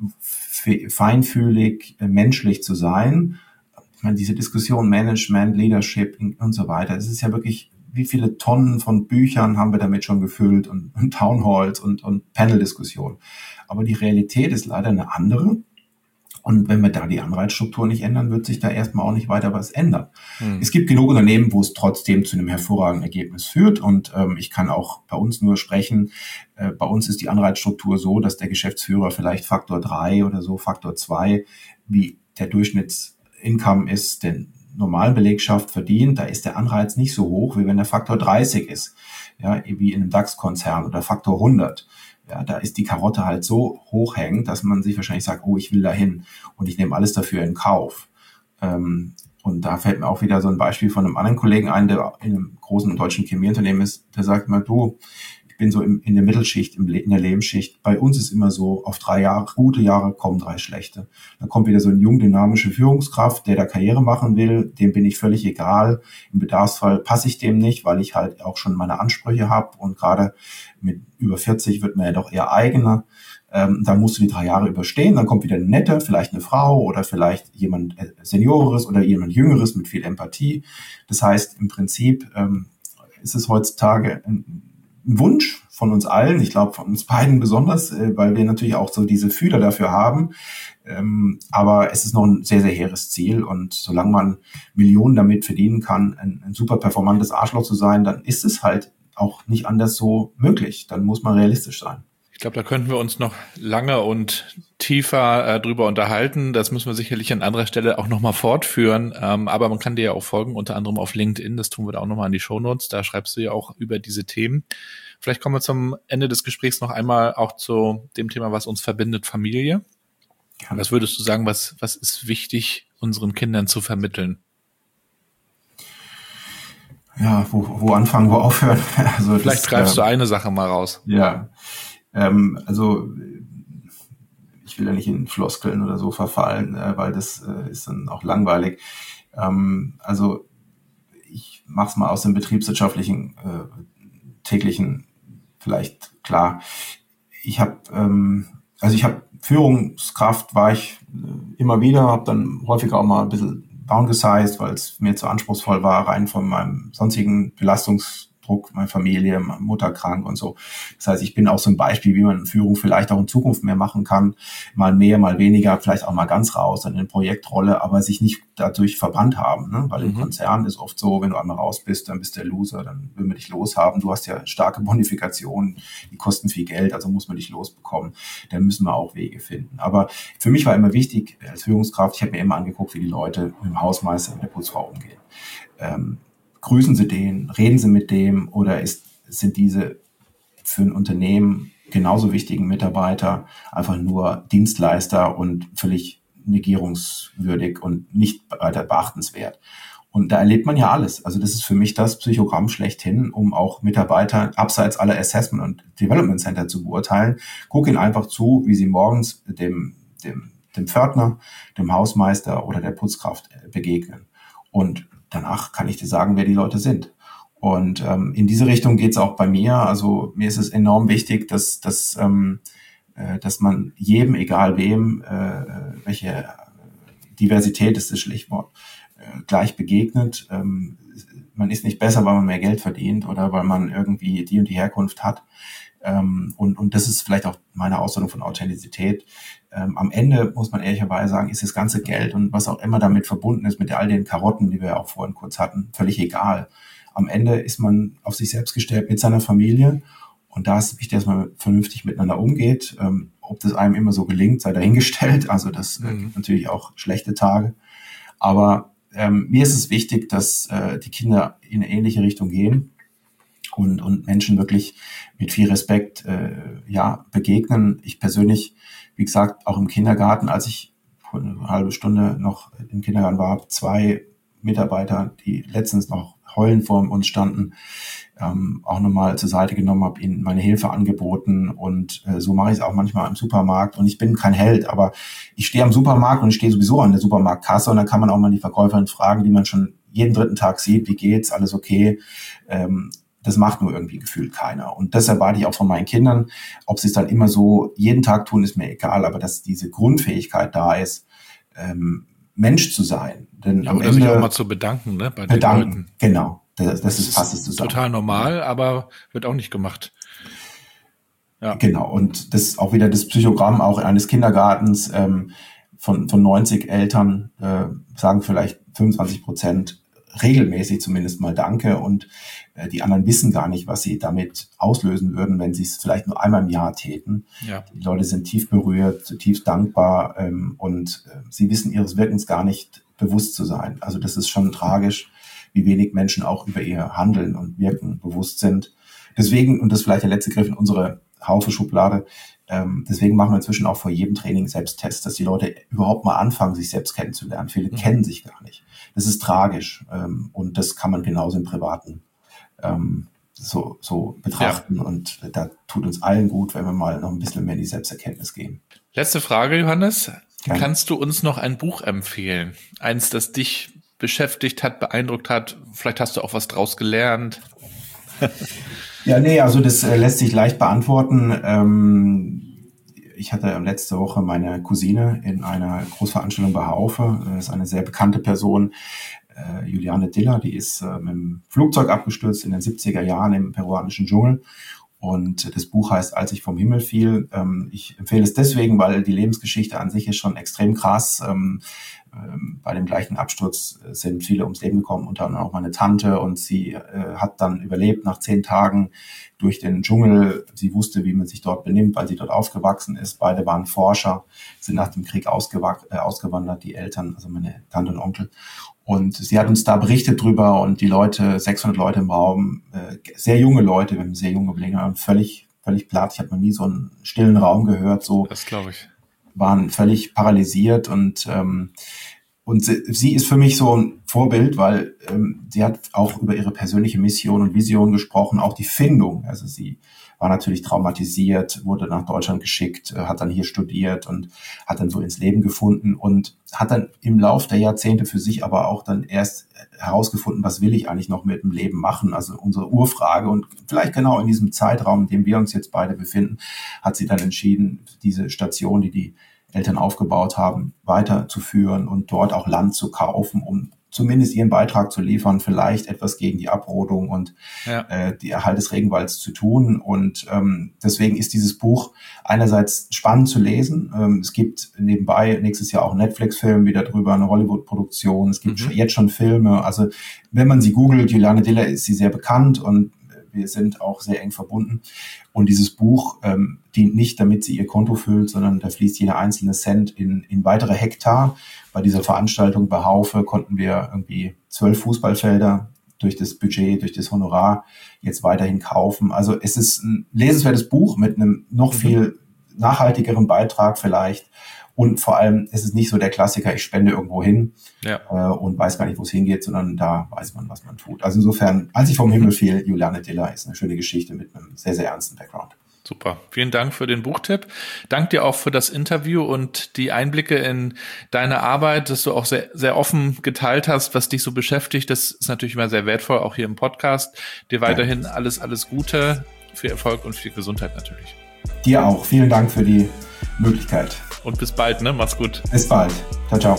feinfühlig, menschlich zu sein. Ich meine, diese Diskussion Management, Leadership und so weiter, es ist ja wirklich, wie viele Tonnen von Büchern haben wir damit schon gefüllt und, und Townhalls und, und Panel-Diskussionen. Aber die Realität ist leider eine andere. Und wenn wir da die Anreizstruktur nicht ändern, wird sich da erstmal auch nicht weiter was ändern. Hm. Es gibt genug Unternehmen, wo es trotzdem zu einem hervorragenden Ergebnis führt. Und ähm, ich kann auch bei uns nur sprechen. Äh, bei uns ist die Anreizstruktur so, dass der Geschäftsführer vielleicht Faktor drei oder so, Faktor zwei, wie der Durchschnittsincome ist, der normalen Belegschaft verdient. Da ist der Anreiz nicht so hoch, wie wenn der Faktor dreißig ist. Ja, wie in einem DAX-Konzern oder Faktor hundert. Ja, da ist die Karotte halt so hochhängend, dass man sich wahrscheinlich sagt, oh, ich will da hin und ich nehme alles dafür in Kauf. Ähm, und da fällt mir auch wieder so ein Beispiel von einem anderen Kollegen ein, der in einem großen deutschen Chemieunternehmen ist, der sagt mal, du, ich bin so im, in der Mittelschicht, im, in der Lebensschicht. Bei uns ist immer so, auf drei Jahre, gute Jahre kommen drei schlechte. Dann kommt wieder so eine jung dynamische Führungskraft, der da Karriere machen will, dem bin ich völlig egal. Im Bedarfsfall passe ich dem nicht, weil ich halt auch schon meine Ansprüche habe und gerade mit über vierzig wird man ja doch eher eigener. Ähm, da musst du die drei Jahre überstehen, dann kommt wieder eine nette, vielleicht eine Frau oder vielleicht jemand Senioreres oder jemand Jüngeres mit viel Empathie. Das heißt, im Prinzip ähm, ist es heutzutage ein Wunsch von uns allen, ich glaube von uns beiden besonders, äh, weil wir natürlich auch so diese Fühler dafür haben. Ähm, aber es ist noch ein sehr, sehr hehres Ziel und solange man Millionen damit verdienen kann, ein, ein super performantes Arschloch zu sein, dann ist es halt auch nicht anders so möglich. Dann muss man realistisch sein. Ich glaube, da könnten wir uns noch lange und tiefer äh, drüber unterhalten. Das müssen wir sicherlich an anderer Stelle auch nochmal fortführen. Ähm, aber man kann dir ja auch folgen, unter anderem auf LinkedIn. Das tun wir da auch nochmal in die Shownotes. Da schreibst du ja auch über diese Themen. Vielleicht kommen wir zum Ende des Gesprächs noch einmal auch zu dem Thema, was uns verbindet, Familie. Ja. Was würdest du sagen, was, was ist wichtig, unseren Kindern zu vermitteln? Ja, wo, wo anfangen, wo aufhören? Also Vielleicht das, greifst äh, du eine Sache mal raus. Ja, ähm, also ich will ja nicht in Floskeln oder so verfallen, äh, weil das äh, ist dann auch langweilig. Ähm, also ich mache es mal aus dem betriebswirtschaftlichen äh, täglichen vielleicht klar. Ich habe ähm, also ich habe Führungskraft war ich äh, immer wieder, habe dann häufiger auch mal ein bisschen downgesized, weil es mir zu anspruchsvoll war, rein von meinem sonstigen Belastungsdruck, meine Familie, meine Mutter krank und so. Das heißt, ich bin auch so ein Beispiel, wie man Führung vielleicht auch in Zukunft mehr machen kann. Mal mehr, mal weniger, vielleicht auch mal ganz raus, dann in eine Projektrolle, aber sich nicht dadurch verbrannt haben. Ne? Weil mhm. im Konzern ist oft so, wenn du einmal raus bist, dann bist du der Loser, dann will man dich loshaben. Du hast ja starke Bonifikationen, die kosten viel Geld, also muss man dich losbekommen. Da müssen wir auch Wege finden. Aber für mich war immer wichtig, als Führungskraft, ich habe mir immer angeguckt, wie die Leute mit dem Hausmeister und der Putzfrau umgehen. Ähm, grüßen Sie den, reden Sie mit dem oder ist, sind diese für ein Unternehmen genauso wichtigen Mitarbeiter einfach nur Dienstleister und völlig negierungswürdig und nicht weiter beachtenswert. Und da erlebt man ja alles. Also das ist für mich das Psychogramm schlechthin, um auch Mitarbeiter abseits aller Assessment- und Development Center zu beurteilen. Guck ihnen einfach zu, wie sie morgens dem, dem, dem Pförtner, dem Hausmeister oder der Putzkraft begegnen. Und danach kann ich dir sagen, wer die Leute sind. Und ähm, in diese Richtung geht's auch bei mir. Also mir ist es enorm wichtig, dass, dass, ähm, äh, dass man jedem, egal wem, äh, welche Diversität ist das Stichwort, äh, gleich begegnet. Ähm, man ist nicht besser, weil man mehr Geld verdient oder weil man irgendwie die und die Herkunft hat. Ähm, und, und das ist vielleicht auch meine Ausdruck von Authentizität. Ähm, am Ende muss man ehrlicherweise sagen, ist das ganze Geld und was auch immer damit verbunden ist, mit all den Karotten, die wir ja auch vorhin kurz hatten, völlig egal. Am Ende ist man auf sich selbst gestellt mit seiner Familie und da ist es wichtig, dass man vernünftig miteinander umgeht. Ähm, ob das einem immer so gelingt, sei dahingestellt. Also das äh, gibt natürlich auch schlechte Tage. Aber ähm, mir ist es wichtig, dass äh, die Kinder in eine ähnliche Richtung gehen und, und Menschen wirklich mit viel Respekt äh, ja begegnen. Ich persönlich, wie gesagt, auch im Kindergarten, als ich vor eine halbe Stunde noch im Kindergarten war, habe zwei Mitarbeiter, die letztens noch heulend vor uns standen, ähm, auch nochmal zur Seite genommen, habe ihnen meine Hilfe angeboten und äh, so mache ich es auch manchmal im Supermarkt und ich bin kein Held, aber ich stehe am Supermarkt und ich stehe sowieso an der Supermarktkasse und dann kann man auch mal die Verkäuferin fragen, die man schon jeden dritten Tag sieht, wie geht's, alles okay, ähm, das macht nur irgendwie gefühlt keiner. Und das erwarte ich auch von meinen Kindern. Ob sie es dann immer so jeden Tag tun, ist mir egal, aber dass diese Grundfähigkeit da ist, ähm, Mensch zu sein. Denn ja, am oder Ende sich auch mal zu bedanken, ne, bei den bedanken, Leuten. Genau, das, das, das ist fast das zusammen. Total normal, aber wird auch nicht gemacht. Ja. Genau, und das ist auch wieder das Psychogramm auch eines Kindergartens. Ähm, von, von neunzig Eltern äh, sagen vielleicht fünfundzwanzig Prozent regelmäßig zumindest mal Danke und äh, die anderen wissen gar nicht, was sie damit auslösen würden, wenn sie es vielleicht nur einmal im Jahr täten. Ja. Die Leute sind tief berührt, zutiefst dankbar ähm, und äh, sie wissen ihres Wirkens gar nicht bewusst zu sein. Also das ist schon tragisch, wie wenig Menschen auch über ihr Handeln und Wirken bewusst sind. Deswegen, und das ist vielleicht der letzte Griff in unsere Haufe-Schublade, ähm, deswegen machen wir inzwischen auch vor jedem Training Selbsttests, dass die Leute überhaupt mal anfangen, sich selbst kennenzulernen. Viele mhm. kennen sich gar nicht. Das ist tragisch ähm, und das kann man genauso im Privaten ähm, so, so betrachten. Ja. Und da tut uns allen gut, wenn wir mal noch ein bisschen mehr in die Selbsterkenntnis gehen. Letzte Frage, Johannes. Gerne. Kannst du uns noch ein Buch empfehlen? Eins, das dich beschäftigt hat, beeindruckt hat? Vielleicht hast du auch was draus gelernt. Ja, nee, also das äh, lässt sich leicht beantworten. Ähm, ich hatte letzte Woche meine Cousine in einer Großveranstaltung bei Haufe. Das ist eine sehr bekannte Person, äh, Juliane Diller, die ist äh, mit dem Flugzeug abgestürzt in den siebziger Jahren im peruanischen Dschungel. Und das Buch heißt Als ich vom Himmel fiel. Ähm, ich empfehle es deswegen, weil die Lebensgeschichte an sich ist schon extrem krass. Ähm, ähm, bei dem gleichen Absturz sind viele ums Leben gekommen, unter anderem auch meine Tante. Und sie äh, hat dann überlebt nach zehn Tagen durch den Dschungel. Sie wusste, wie man sich dort benimmt, weil sie dort aufgewachsen ist. Beide waren Forscher, sind nach dem Krieg ausgewac- äh, ausgewandert, die Eltern, also meine Tante und Onkel. Und sie hat uns da berichtet drüber und die Leute, sechshundert Leute im Raum, äh, sehr junge Leute, wir haben sehr junge Blinker, völlig, völlig platt. Ich habe noch nie so einen stillen Raum gehört, so. Das glaube ich. Waren völlig paralysiert und, ähm, und sie, sie ist für mich so ein Vorbild, weil ähm, sie hat auch über ihre persönliche Mission und Vision gesprochen, auch die Findung. Also sie war natürlich traumatisiert, wurde nach Deutschland geschickt, hat dann hier studiert und hat dann so ins Leben gefunden und hat dann im Lauf der Jahrzehnte für sich aber auch dann erst herausgefunden, was will ich eigentlich noch mit dem Leben machen? Also unsere Urfrage und vielleicht genau in diesem Zeitraum, in dem wir uns jetzt beide befinden, hat sie dann entschieden, diese Station, die die Eltern aufgebaut haben, weiterzuführen und dort auch Land zu kaufen, um zumindest ihren Beitrag zu liefern, vielleicht etwas gegen die Abrodung und ja. äh, die Erhalt des Regenwalds zu tun. Und ähm, deswegen ist dieses Buch einerseits spannend zu lesen. Ähm, es gibt nebenbei nächstes Jahr auch einen Netflix-Film wieder drüber, eine Hollywood-Produktion. Es gibt mhm. jetzt schon Filme. Also wenn man sie googelt, Juliane Diller, ist sie sehr bekannt und wir sind auch sehr eng verbunden. Und dieses Buch ähm, dient nicht, damit sie ihr Konto füllt, sondern da fließt jeder einzelne Cent in, in weitere Hektar. Bei dieser Veranstaltung bei Haufe konnten wir irgendwie zwölf Fußballfelder durch das Budget, durch das Honorar jetzt weiterhin kaufen. Also es ist ein lesenswertes Buch mit einem noch mhm. viel nachhaltigeren Beitrag vielleicht. Und vor allem ist es nicht so der Klassiker, ich spende irgendwo hin ja. äh, und weiß gar nicht, wo es hingeht, sondern da weiß man, was man tut. Also insofern, Als ich vom Himmel fiel, Juliane Diller ist eine schöne Geschichte mit einem sehr, sehr ernsten Background. Super. Vielen Dank für den Buchtipp. Dank dir auch für das Interview und die Einblicke in deine Arbeit, dass du auch sehr, sehr offen geteilt hast, was dich so beschäftigt. Das ist natürlich immer sehr wertvoll, auch hier im Podcast. Dir weiterhin ja. alles, alles Gute, viel Erfolg und viel Gesundheit natürlich. Dir auch. Vielen Dank für die Möglichkeit. Und bis bald, ne? Mach's gut. Bis bald. Ciao, ciao.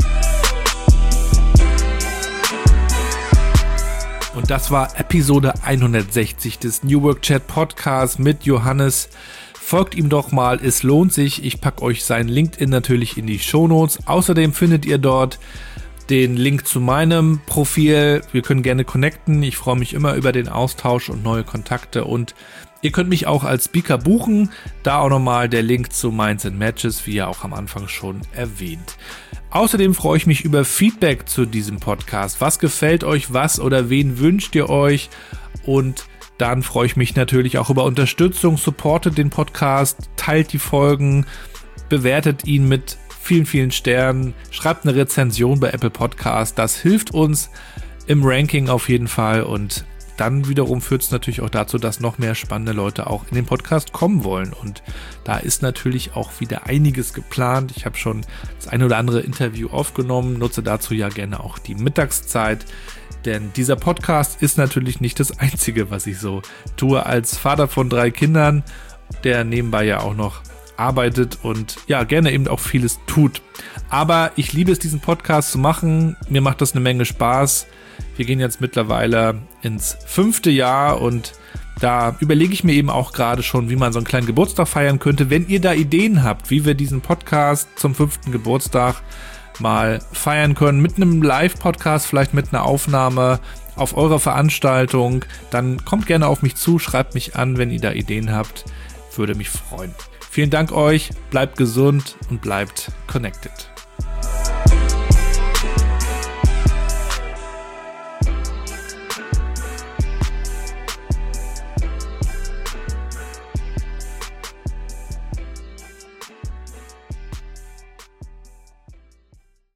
Und das war Episode hundertsechzig des New Work Chat Podcasts mit Johannes. Folgt ihm doch mal, es lohnt sich. Ich packe euch sein LinkedIn natürlich in die Shownotes. Außerdem findet ihr dort den Link zu meinem Profil. Wir können gerne connecten. Ich freue mich immer über den Austausch und neue Kontakte. Und ihr könnt mich auch als Speaker buchen. Da auch nochmal der Link zu Minds and Matches, wie ja auch am Anfang schon erwähnt. Außerdem freue ich mich über Feedback zu diesem Podcast. Was gefällt euch, was oder wen wünscht ihr euch? Und dann freue ich mich natürlich auch über Unterstützung. Supportet den Podcast, teilt die Folgen, bewertet ihn mit vielen, vielen Sternen. Schreibt eine Rezension bei Apple Podcast. Das hilft uns im Ranking auf jeden Fall. Und dann wiederum führt es natürlich auch dazu, dass noch mehr spannende Leute auch in den Podcast kommen wollen. Und da ist natürlich auch wieder einiges geplant. Ich habe schon das eine oder andere Interview aufgenommen, nutze dazu ja gerne auch die Mittagszeit. Denn dieser Podcast ist natürlich nicht das Einzige, was ich so tue als Vater von drei Kindern, der nebenbei ja auch noch arbeitet und ja, gerne eben auch vieles tut. Aber ich liebe es, diesen Podcast zu machen. Mir macht das eine Menge Spaß. Wir gehen jetzt mittlerweile ins fünfte Jahr und Da überlege ich mir eben auch gerade schon, wie man so einen kleinen Geburtstag feiern könnte. Wenn ihr da Ideen habt, wie wir diesen Podcast zum fünften Geburtstag mal feiern können, mit einem Live-Podcast, vielleicht mit einer Aufnahme auf eurer Veranstaltung, dann kommt gerne auf mich zu, schreibt mich an, wenn ihr da Ideen habt. Würde mich freuen. Vielen Dank euch, bleibt gesund und bleibt connected.